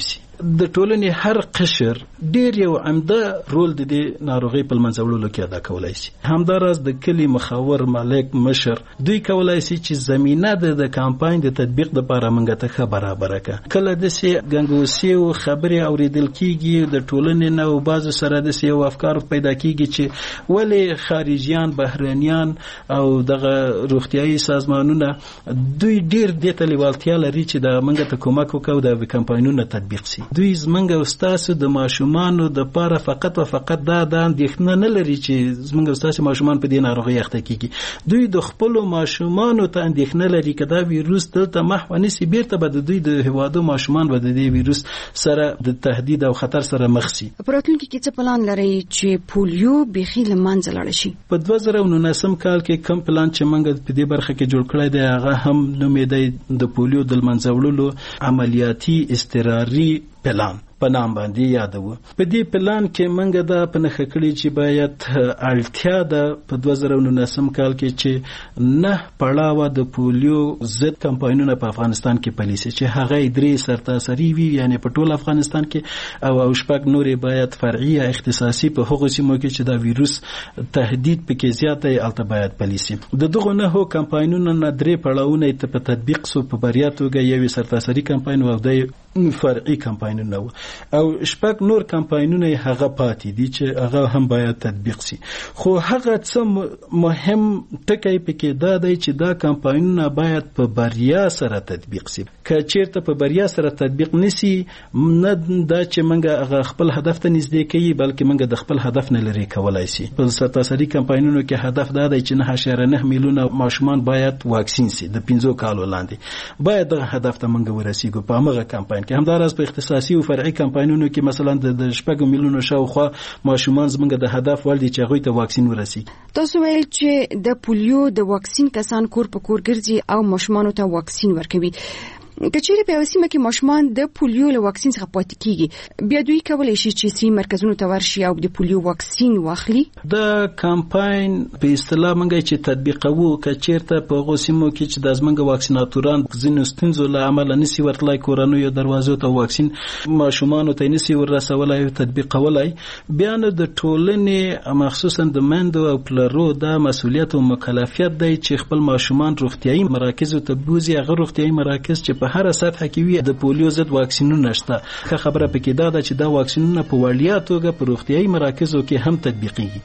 د ټولنې هر قشر ډیر یو عمده رول د دې ناروغي په منځولو کې ادا کولای شي. همداراز د کلی مخاور مالک مشر دوی کولای شي چې زمينه د کمپاین د تطبیق لپاره منګه ته برابر کړي. کله د سي غنګوسی او خبري اوریدل کیږي د ټولنې نو بعض سره د سي افکار پیدا کیږي چې ولې خارجيان بهرنيان او دغه روغتيایي سازمانونه دوی ډیر د تلیوالتیا لري چې د منګه ته کومک وکاو د کمپاینونو تطبیق شي. دوی زمنګ استاد د ماشومان د لپاره فقط او فقط دا د اندېښنه نه لري چې زمنګ استاد ماشومان په دې ناروغي اخته کیږي. دوی د خپل ماشومان ته اندېښنه لري چې دا ویروس دلته محو نسی بیرته به د دوی د هوادو ماشومان به د دې ویروس سره د تهدید او خطر سره مخ شي. پراتونکو کې څه پلان لري چې پولیو بيخي لمنځه لاړ شي؟ په دوه زره او نولسم کال کې کوم پلان چې موږ په دې برخه کې جوړ کړی دی هغه هم نومې دی د پولیو د منځولو عملیاتي اضطراري پلان په نام باندې یادو. په دې پلان کې موږ دا په نخښه کړی چې باید اړتیا ده په دوه زره او نولسم کال کې چې نه پړاوه د پولیو ضد کمپاینونه په افغانستان کې پالیسي چې هغه درې سرتاسري وي یعنی په ټول افغانستان کې او او شپږ نورې باید فرعي یا اختصاصي په هغو سیمو کې چې دا ویروس تهدید پکې زیات دی البته باید پالیسي. د دغه نه هو کمپاینونه نه درې پړاوونه ته په تطبیق سو په بریا توګه یو سرتاسري کمپاین او د فرعي کمپاینونه او شپږ نور کمپاینونه هغه پاتې دي چې هغه هم باید تطبیق شي. خو هغه څه مهم ټکی پکې دا دی چې دا کمپاینونه باید په بریا سره تطبیق شي. که چیرته په بریا سره تطبیق نشي نه دا چې موږ هغه خپل هدف ته نږدې کوي بلکې موږ د خپل هدف نه لري کولای شي. په سرتاسري کمپاینونو کې هدف دا دی چې نه اشاریه نه میلیونه ماشومان باید واکسین شي د پنځو کالو لاندې باید دغه هدف ته موږ ورسیږو په هغه کمپاین کې. همداراز په اختصاصي او فرعي کمپاینونو کې مثلا د شپږ میلیونو شاوخوا ماشومان زموږ د هدف ول دي چې هغه ته واکسین ورسیږي. تاسو ویل چې د پولیو د واکسین کسان کور په کور ګرځي او ماشومان ته واکسین ورکوي. کچېرې په وسیمه کې ماشومان د پولیو له واکسین څخه پاتې کیږي بیا دوی کولای شي چې سي مرکزونو ته ورشي او د پولیو واکسین واخلي. د کمپاین په اصطلاح منګه چې تطبیقوو کچېرته په غوسیمو کې چې د زمنګ واکسیناتوران ځینو ستونزو له امله نسی ورتلای کورانو یو دروازو ته واکسین ماشومان ته نسی ورسولای او تطبیقولای بیا نو د ټولنې مخصوصا د مندو او پلرو د مسولیت او مکلفیت دی چې خپل ماشومان روغتيایي مراکز ته بوزي. هغه روغتيایي مراکز چې په هر سطح کې وي د پولیو ضد واکسینونه نشته. که خبره پکې دا ده چې دا واکسینونه په وړیا توګه په روغتيایي مراکزو کې هم تطبیقيږي.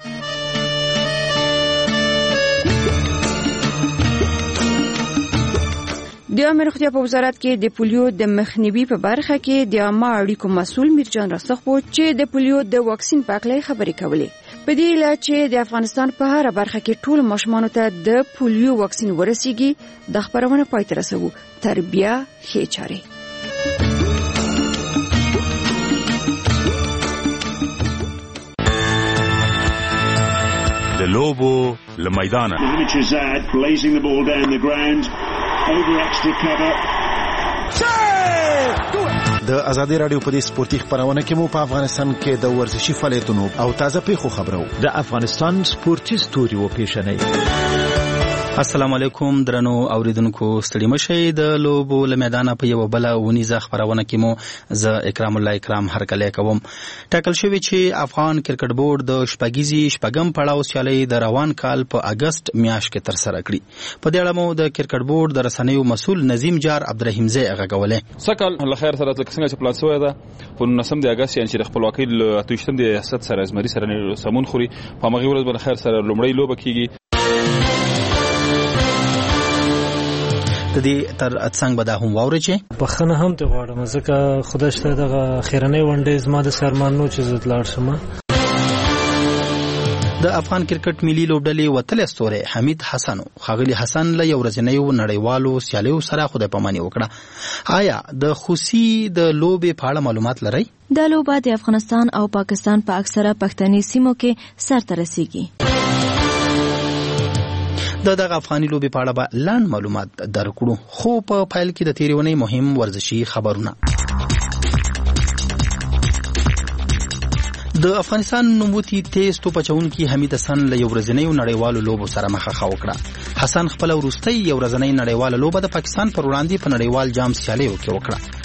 د امر روغتیا په وزارت کې د پولیو د مخنیوي په برخه کې د عامه اړیکو مسؤل میرجان راسخو چې د پولیو د واکسین په اړه خبرې کولې. په دې اله چې د افغانستان په هر برخه کې ټول ماشومان ته د پولیو واکسین ورسیږي د خبرونه پای ته رسوي. تربیه ښه چاري د لوبو لمیدانه د ازادي رادیو په دې سپورتي خبرونه کې مو په افغانستان کې د ورزشي فعالیتونو او تازه پیښو خبرو د افغانستان سپورتي ستوري و پیښنې. السلام علیکم درنو اوریدونکو ستړي مشئ د لوبو لمیدانه په یو بل ونیزه خبرونه کې مو ز اکرام الله اکرام هرکلی کوم. ټاکل شوی چې افغان کرکټ بورډ د شپږیزي شپږم پړاو سیالي د روان کال په اگست میاشت کې تر سره کړي. په دې اړه مو د کرکټ بورډ د رسنیو مسؤل نظیم جار عبدالرحیم زی غږولې. سکل الله خیر سره څنګه چې پلان شوی ده په نولسم د اگست یعنی چې د خپلواکۍ له اتوشتم د ریاست سره ازمري سره سمون خوري په مغرب ورځ بل خیر سره لومړی لوبه کیږي. د دې تر څنګ به دا هم واوري چې بخنه هم ته غواړم ځکه خدای شته دغه خیرنۍ ونډې زما د سرمانو چې زت لاړ شم. د افغان کرکټ ملي لوبډلې وتل استوره حمید حسن خاغلی حسن له یو ورځنیو نړیوالو سیالیو سره خدای پاماني وکړه. آیا د خوسي د لوبې په اړه معلومات لرئ؟ د لوبه د افغانستان او پاکستان په اکثره پښتني سیمو کې سرته رسیږي. د دغه افغاني لوبې په اړه به لاندې معلومات درکړو خو په فایل کې د تیریونې مهم ورزشي خبرونه. د افغانستان نوموتی تیز توپ اچونکي حمید حسن له یو ورځنیو نړیوالو لوبو سره مخه وکړه. حسن خپل وروستۍ یو ورځنۍ نړیواله لوبه د پاکستان پر وړاندې په نړیوال جام سیالیو کې وکړه.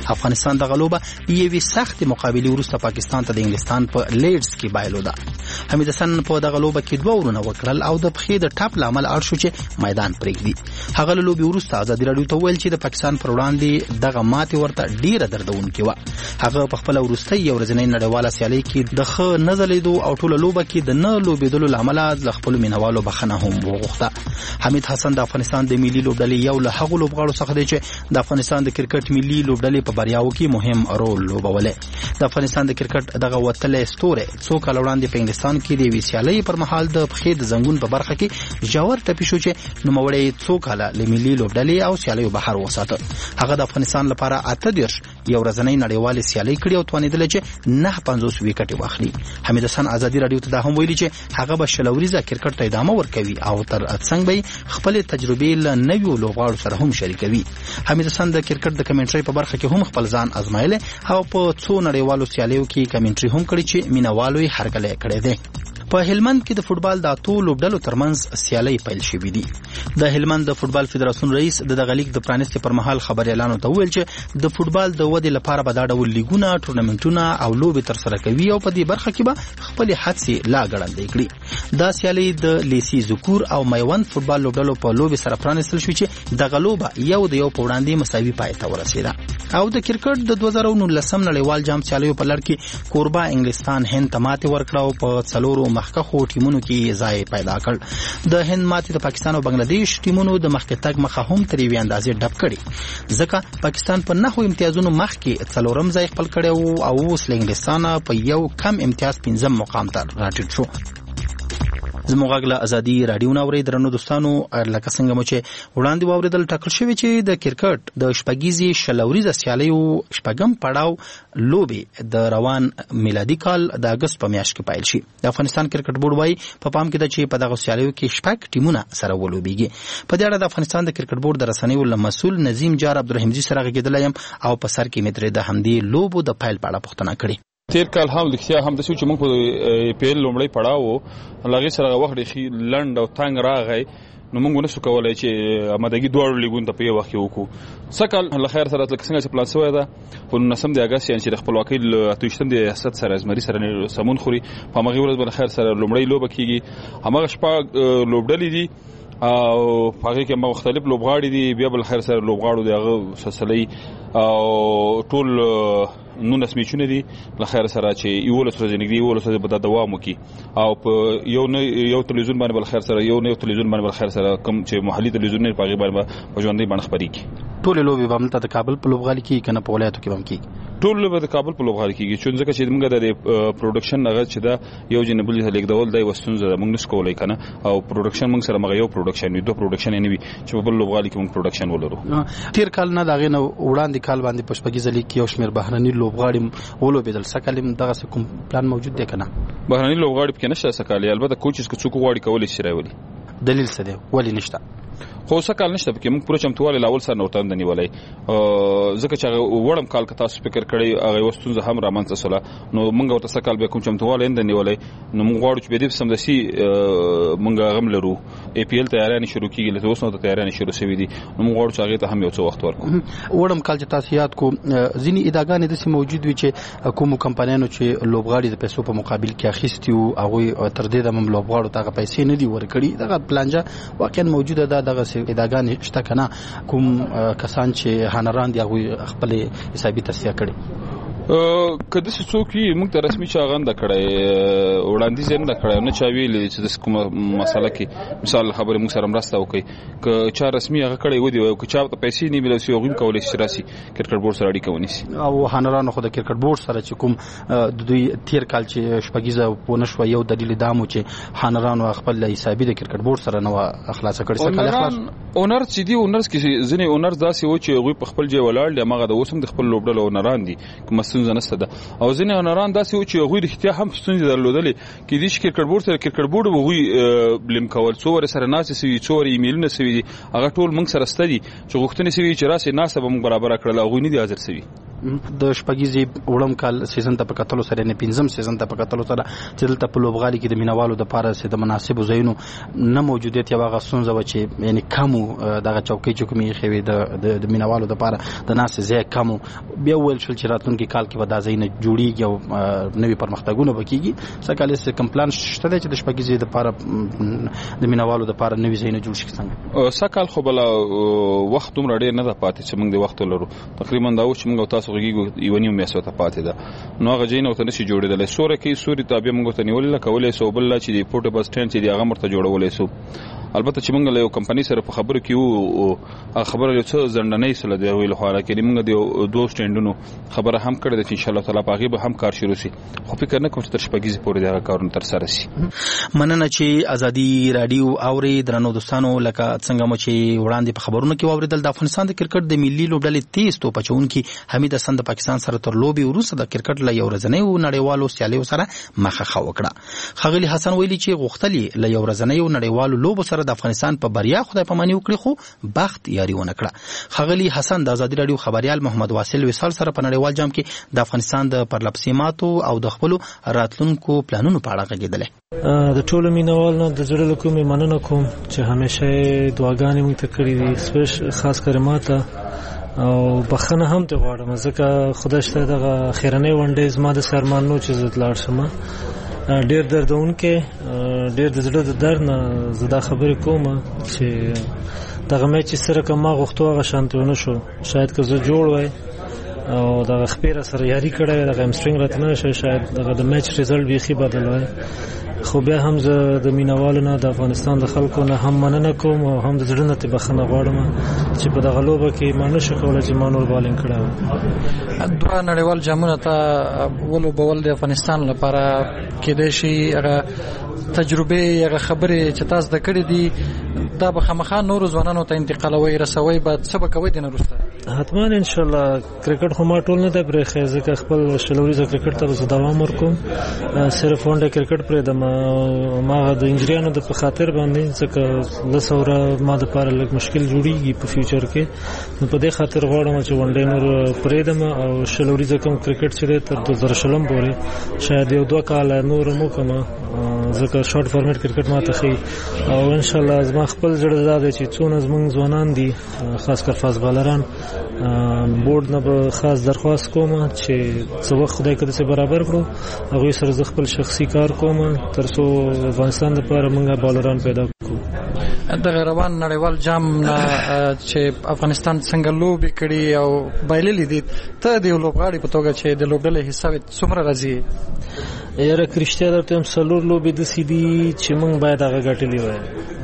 افغانستان د غلوبه یوې سخت مقابله وروسته پاکستان ته د انګلستان په لیډز کې بایلوده. حمید حسن په د غلوبه کې دوه ورونه وکړل او د پخې د ټاپ لامل اړ شو چې میدان پرېږدي. هغه له لوبې وروسته ازادي راډیو ته ویل چې د پاکستان پر وړاندې دغه ماتې ورته ډیره دردونکې وه. هغه په خپل وروستۍ یو ورځنۍ نړیواله سیالۍ کې د ښه نه ځلېدو او ټوله لوبه کې د نه لوبېدلو له امله له خپلو مینوالو بخښنه هم وغوښته. حمید حسن د افغانستان د ملي لوبډلې یو له هغو لوبغاړو څخه دی چې د افغانستان د کرکټ ملي لوبډلې په بریاو کې مهم رول لوبولی. د افغانستان د کرکټ دغه وتلی ستوری څو کاله وړاندې په انګلستان کې د یوې سیالۍ پر مهال د پښې د زنګون په برخه کې ژور ټپي شو چې نوموړی څو کاله له ملي لوبډلې او سیالیو بهر وساته. هغه د افغانستان لپاره اته دېرش یو ورځنۍ نړیوالې سیالۍ کړې او توانېدله چې نهه پنځوس ویکټې واخلي. حمید حسن ازادي راډیو ته دا هم ویلي چې هغه به شل ورځې کرکټ ته ادامه ورکوي او تر څنګ به خپل تجربې له نویو لوبغاړو سره هم شریکوي. حمید حسن د کرکټ د کمنټرۍ په برخه کې هم خپل ځان ازمایلی او په څو نړیوالو سیالیو کې کمنټري هم کړې چې مینوالو یې هرکلی کړی دی. په هلمند کې د فوټبال د اتو لوبډلو ترمنځ سیالۍ پیل شوې دي. د هلمند د فوټبال فدراسیون رئیس د دغه لیګ د پرانیستې پر مهال خبریالانو ته وویل چې د فوټبال د ودې لپاره به دا ډول لیګونه، ټورنمنټونه او لوبې ترسره کوي او په دې برخه کې به خپلې هڅې لا ګړندۍ کړي. دا سیالۍ د لیسي ذکور او میوند فوټبال لوبډلو په لوبې سره پرانیستل شوې چې دغه لوبه یو د یو په وړاندې مساوي پای ته ورسېده. او د کرکټ د دوه زره نولسم نړیوال جام سیالیو په لړ کې کوربه انګلستان هند ته ماتې ورکړه او په څلورو مخکښو ټیمونو کې ځای پیدا کړ. د هند ماتې د پاکستان او بنگلاديش ټیمونو د مخکې تګ مخه هم تر یوې اندازې ډب کړي، ځکه پاکستان په نهو امتیازونو مخکې څلورم ځای خپل کړی او اوس له انګلستانه په یو کم امتیاز پنځم مقام ته راټیټ شو. زموږ غږ له ازادي راډیو نه اورئ. درنو دوستانو، لکه څنګه مو چې وړاندې واورېدل، ټاکل شوي چې د کرکټ د شپږیزې شل ورځې سیالیو شپږم پړاو لوبې د روان میلادي کال د اګست په میاشت کې پیل شي. د افغانستان کرکټ بورډ وايي په پام کې ده چې په دغه سیالیو کې شپږ ټیمونه سره ولوبېږي. په دې اړه د افغانستان د کرکټ بورډ د رسنیو له مسؤل نظیم جار عبدالرحیمزي سره غږېدلی یم او په سر کې مې ترې د همدې لوبو د پیل په اړه پوښتنه کړې. تیر کال هم لکتیا هم د سوچ موږ په پیل لومړی پړاو لغې سره وخت ډېر لند او تنگ راغی، نو موږ نشو کولای چې آمادګي دوه لیګون ته په یو وخت کې وکړو. سکل له خیر سره لکه څنګه چې پلان شوی ده په نولسم د اګست یعنې چې د خپلواکۍ له اته ویشتم د ریاست سره زمري سره سمون خوري، په همغې ورځ به له خیر سره لومړی لوبه کېږي. همغه شپږ لوبډلې دي او په هغې کې مختلف لوبغاړي دي، بیا به له خیر سره لوبغاړو د هغه سلسلې او ټول نولس میچونه دي له خیر سره چې یولس ورځې نږدې یولس ورځې به دا دوام وکړي او په یو نه یو تلویزیون باندې به له خیر سره یو نه یو تلویزیون باندې به له خیر سره کوم چې محلي تلویزیون په هغې باندې به په ژوندۍ بڼه خپرېږي. ټولې لوبې به همدلته د کابل په لوبغالي کېږي که نه په ولایتو کې به هم کېږي؟ ټول لوبې د کابل په لوبغالي کېږي، چې ځکه چې موږ د پروډکشن هغه چې دا یو جنې بل ته لیږدول دا یوه ستونزه ده، موږ نشو کولی که نه، او پروډکشن موږ سره مغه یو پروډکشن وي، دوه پروډکشن یې نه وي چې په بل لوبغالي کې موږ پروډکشن ولرو. تېر کال نه د هغې نه وړاندې کال باندې په شپږیزه لیګ کې یو شمېر بهرني لوبغاړي ولوبېدل، سږکال هم دغسې کوم پلان موجود دی که نه؟ بهرني لوبغاړي پکې نشته سږکال، البته کوچز که څوک غواړي کولی شي راولي. دلیل څه دی ولې نشته؟ خو سږکال نشته پکې، موږ پوره چمتووالی له اول سره نه ورته هم ده نیولی، ځکه چې هغه وړم کال که تاسو فکر کړی هغه یوه ستونزه هم رامنځته شوله، نو موږ ورته سږکال بیا کوم چمتووالی هم ده نیولی، نو موږ غواړو چې بیا دې سمدستي موږ هغه هم لرو. ای پي ایل تیاریانې شروع کېږي، لکه اوس نو ته تیاریانې شروع شوي دي، نو موږ غواړو چې هغې ته هم یو څه وخت ورکړو. وړم کال چې تاسو یاد کو ځینې ادعاګانې داسې موجود وي چې کومو کمپنیانو چې لوبغاړي د پیسو په مقابل کې اخیستي وو هغوی تر دې دمه لوبغاړو ته هغه پیسې نه دي ورکړي، دغه پلانجه واقعا موجوده ده. دغسې ادعاګانې شته که نه؟ کوم کسان چې هانران دي هغوی خپلې حسابي تصفیه کړي؟ که داسې څوک وي موږ ته رسمي چا هغه نه ده کړی، وړاندیز یې نه ده کړی، نه چا ویلي چې داسې کومه مسله کې مثال خبرې موږ سره مرسته وکړي. که چا رسمي هغه کړی ودي او که چا ته پیسې نه میلاو شي هغوی هم کولی شي چې راسي کرکټ بورډ سره اړیکه ونیسي. او هانرانو خو د کرکټ بورډ سره چې کوم د دوی تېر کال چې شپږیزه ونه شوه، یو دلیل دا مو چې هانرانو خپل حسابي د کرکټ بورډ سره نه وه خلاصه کړې. اونرز چې دي اونرز کې ځینې اونرز داسې وو چې هغوی په خپل ځای ولاړ دي، هماغه د اوس هم د خپل لوبډلو اونران دي، کومه ستونزه نشته ده. او ځینې هنران داسې وو چې هغوی رښتیا هم ستونزې درلودلې، کېدای شي کرکټ بورډ سره کرکټ بورډ هغوی بلیم کول، څو ورې سره ناستې سوي، څو ورې ایمیلونه سوي دي، هغه ټول موږ سره شته دي چې غوښتنې سوي چې راسې ناسته به موږ برابره کړله، هغوی نه دي حاضر سوي. د شپږیزي وړم کال سیزن ته په کتلو سره نه پنځم سیزن ته په کتلو سره چې دلته په لوبغالي کې د مینوالو د پاره سي د مناسب زینو نه موجودیت یو هغه سونځه و چې یعنی کمو دغه چوکۍ چوکمي خوي د د مینوالو د پاره د ناس زی کمو بیا ول شل چې راتلونکي کال کې ودا زینه جوړیږي او نوي پرمختګونه وکړي سکهاله سه کمپلان شته چې د شپږیزي د پاره د مینوالو د پاره نوي زینه جوړ شي څنګه سکهال خو بل وخت دومره ډیر نه ده پاتې چې موږ د وخت لرو تقریبا دا و چې موږ تاسو غږیږو یو نیم میاشت ته پاتې ده نو هغه جینو ته نشي جوړېدل سورې کې سوري تابع موږ ته نیول کولای سو بل چې د پورټ بس سټینډ چې دی هغه مرته جوړولای سو البته چې موږ له یو کمپنی سره په خبرو کې وو هغه خبره یو څه ځندنې سره دی ویل خو راکې موږ د دوه سټینډونو خبره هم کړې ده چې ان شاء الله تعالی په هغه به هم کار شروع شي خو فکر نه کوم چې تر شپږیزي پورې دا کارونه تر سره شي مننه چې ازادي رادیو اوري درنو دوستانو لکه څنګه مو چې وړاندې په خبرونو کې واوریدل د افغانستان د کرکټ د ملي لوبډلې تیز توپ چونکي حمید حسن د پاکستان سره تر لوبي وروسته د کرکټ له یو ورځنۍ نړیوالو سیالیو سره مخه خو وکړه خغلی حسن ویلي چې غوښتلی له یو ورځنۍ نړیوالو لوبو سره د افغانستان په بریا خدای پاماني وکړي خو بخت یاري ونه کړه خغلی حسن د ازادي رادیو خبريال محمد واصل وصال سره په نړیوال جام کې د افغانستان د پرلپسیماتو او د خپل راتلونکو پلانونو په اړه غږیدل د ټولو مینوال نه د زړه کومې مننه کوم چې همیشه دعاګانې موږ ته کړې دي سپیش خاص کر ماته او بخنه هم ته غواړم ځکه خدای شته دغه خیرنۍ ونډې زما د سرمانو چې زت لاړ شم ډیر دردونکې ډیر د زړه د درد نه زدا خبرې کوم چې دغه میچ سره کوم غوښتو هغه شانتونه شو شاید که زه جوړ وای او دغه خپيره سره یاري کړه دغه همسترینګ راتنه شي شاید دغه د میچ ریزلټ بیخي بدل وای خو بیا هم زه د مینوالو نه د افغانستان د خلکو نه هم مننه کوم او هم د زړه نه بخښنه غواړم چې په دغه لوبه کې ما نشو کولای چې ما نور بالینګ کړم دوه نړیوال جامونه ته ولو بول د افغانستان لپاره کېدای شي هغه تجربه هغه خبرې چې تاسو د کړې دي دا به خامخا نور ځوانانو ته انتقالوي رسوي بعد سبا کوي د نورسته حتما ان شاء الله کرکټ خو ما ټول نه د پرې خېزه ک خپل شلوري کرکټ ته دوام ورکوم صرف ونډه کرکټ پرې د ما د انجریانو د په خاطر باندې ځکه لسوره ما د پاره لږ مشکل جوړیږي په فیوچر کې نو په دې خاطر غواړم چې ونډه نور پرې دم او شلوري ځکه کرکټ چې تر دوه زره شلم پورې شاید یو دوه کال نور مو کوم ځکه شارټ فارمیټ کرکټ ما ته خي او ان شاء الله زما خپل زړه زده چې څونه زمونږ ځوانان دي خاص کر فاز بالران بورډ نه به خاص درخواست کوم چې څو وخت خدای کده سره برابر کړو هغه سره ز خپل شخصي کار کوم ترڅو افغانستان لپاره موږ بالران پیدا کړو د روان نړیوال جام چې افغانستان څنګه لوبي کړي او بایللې دي ته د لوبغاړي په توګه چې د لوبډلې حساب څومره راځي یاره کرشتیا درته هم سلور لوبي د سیدی چې موږ باید هغه ګټلې وای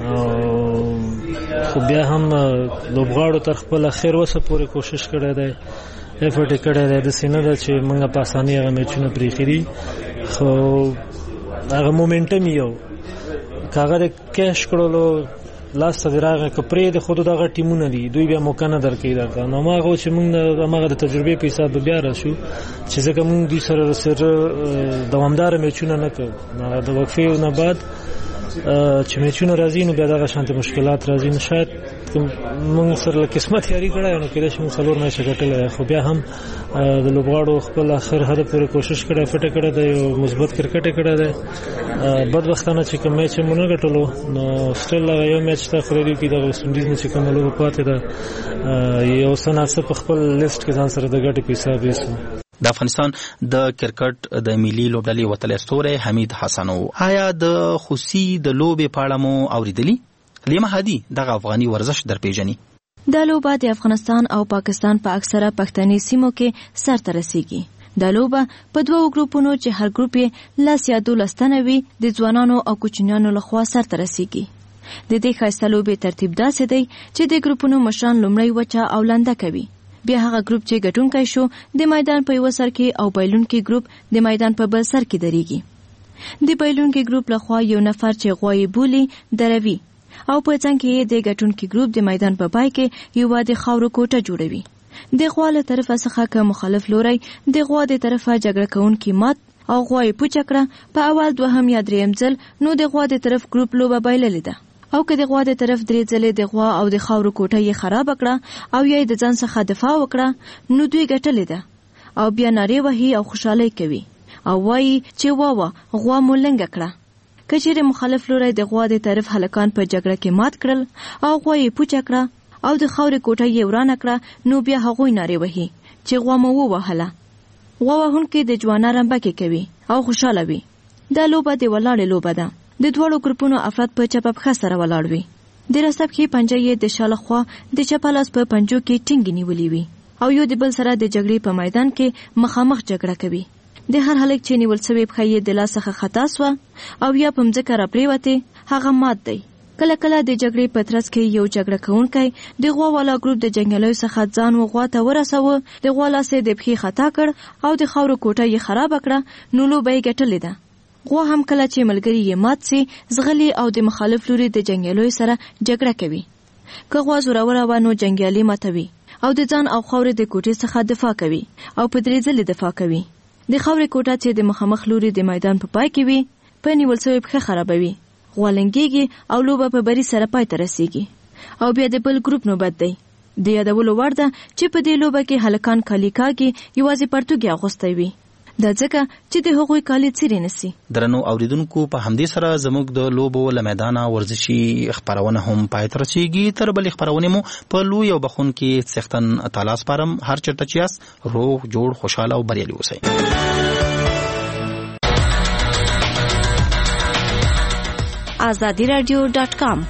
خو بیا هم لوبغاړو تر خپل خیر وسه پورې کوشش کړی دی افورت کړی دی د سینه د چې موږ په اسانۍ هغه میچونه پرې خري خو هغه مومنټم یو کاغه کېش کړلو لاس ته راغی کپرې د خود دغه ټیمونه دي دوی بیا موقع نه درکې درته نو ماغه چې موږ هغه د تجربه په حساب بیا راشو چې ځکه موږ دوی سره سره دوامدار میچونه نه کوو هغه د وقفې نه بعد چې میچونه راځي نو بیا دغه شانته مشکلات راځي نو شاید موږ سره قسمت یاري کړای نو کله چې موږ څلور مېچ ګټل خو بیا هم د لوبغاړو خپل اخر هره پورې کوشش کړه فټه کړه د یو مثبت کرکټ کړه ده بدبختانه چې کوم میچ مونږ ګټلو نو سټل یو میچ ته خوري کې د وستندیز نه چې کوم لوب پاتې ده یو سناسه په خپل لیست کې ځان سره د ګټې په حساب یې د افغانستان د کرکټ د ملي لوبډلې وتل استوره حمید حسن آیا د خوسي د لوبې په اړه مو اوریدلی لیما هادي دغه افغاني ورزش در پیژني د لوبه د افغانستان او پاکستان په پا اکثره پښتني سیمو کې سرته رسیږي د لوبه په دوو ګروپونو چې هر ګروپ یې لاس یا دولستانه وي د ځوانانو او کوچنیانو لخوا سرته رسیږي د دې ښایسته لوبې ترتیب داسې دی چې د ګروپونو مشران لومړی وچه او لنده کوي بیا هغه ګروپ چې ګټونکی شو د میدان په یو سر کې او بایلونکي ګروپ د میدان په بل سر کې درېږي د بایلونکي ګروپ لخوا یو نفر چې غوايي بولی دروي او په څنګه کې د ګټونکي ګروپ د میدان په پای کې یو د خاورو کوټه جوړوي د غوا له طرفه څخه که مخالف لوري د غوا د طرفه جګړه کوونکي مات او غوايي پوچکړه په اول دوهم یا دریم ځل نو د غوا د طرف ګروپ لوبه بایللې ده او که د غوا د طرف درې ځلې د غوا او د خاورو کوټه یې خراب کړه او یې د ځان څخه دفاع وکړه نو دوی ګټلې ده او بیا نارې وهي او خوشحالي کوي او وایي چې واوا غوا مو لنګه کړه. کچېرې مخالف لوری د غوا د طرف هلکان په جګړه کې مات کړل او غوا یې پوچه کړه او د خاورې کوټه یې ورانه کړه، نو بیا هغوی نارې وهي چې غوا مو ووهله. غوا وهونکي د جوانه رمبکې کوي او خوشحاله وي. دا لوبه د ولاړې لوبه ده. د دواړو ګروپونو افراد په چپه پښه سره ولاړ وي. د رسب کې پنجه یې د شاله خوا د چپه لاس په پنجو کې ټینګې نیولې وي او یو د بل سره د جګړې په میدان کې مخامخ جګړه کوي. د هر هلک چې نیول شوی پښه یې د لاس څخه خطا سوه او یا په مځکه راپرېوتې، هغه مات دی. کله کله د جګړې په ترڅ کې یو جګړه کوونکی د غوا والا ګروپ د جنګیالیو څخه ځان و غوا ته ورسوه، د غوا لاس یې د پښې خطا کړ او د خاورو کوټه یې خرابه کړه، نو لوبه یې ګټلې ده. غوا هم کله چې ملګري یې مات سي زغلي او د مخالف لوري د جنګیالیو سره جګړه کوي. که غوا زوروره وه نو جنګیالي ماتوي او د ځان او خاورې د کوټې څخه دفاع کوي او په درې ځلې دفاع کوي. د خاورې کوټه چې د مخامخ لوري د میدان په پای کې وي په نیول شوې پښه خرابوي، غوا لنګېږي او لوبه په بري سره پای ته رسیږي او بیا د بل ګروپ نوبت دی. د یادولو وړ ده چې په دې لوبه کې هلکان کالي کاږي یوازې پرتوګي اغوستی وي، دا ځکه چې د هغوی کالي څیرې نسی. درنو اوریدونکو، په همدې سره زموږ د لوبو له میدانه ورزشي خبرونه هم پای ته رسیږي. تر بلې خبرونې مو په لوی او بخونکي څښتن تعالی سپارم. هر چېرته چې یاست روغ جوړ خوشحاله او بریالي اوسئ. آزادی رادیو ډاټ کام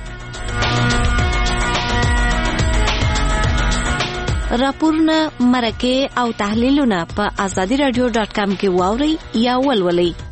راپورونه، مرکې او تحلیلونه په آزادی رادیو ډاټ کام کې واورئ یا ولولئ.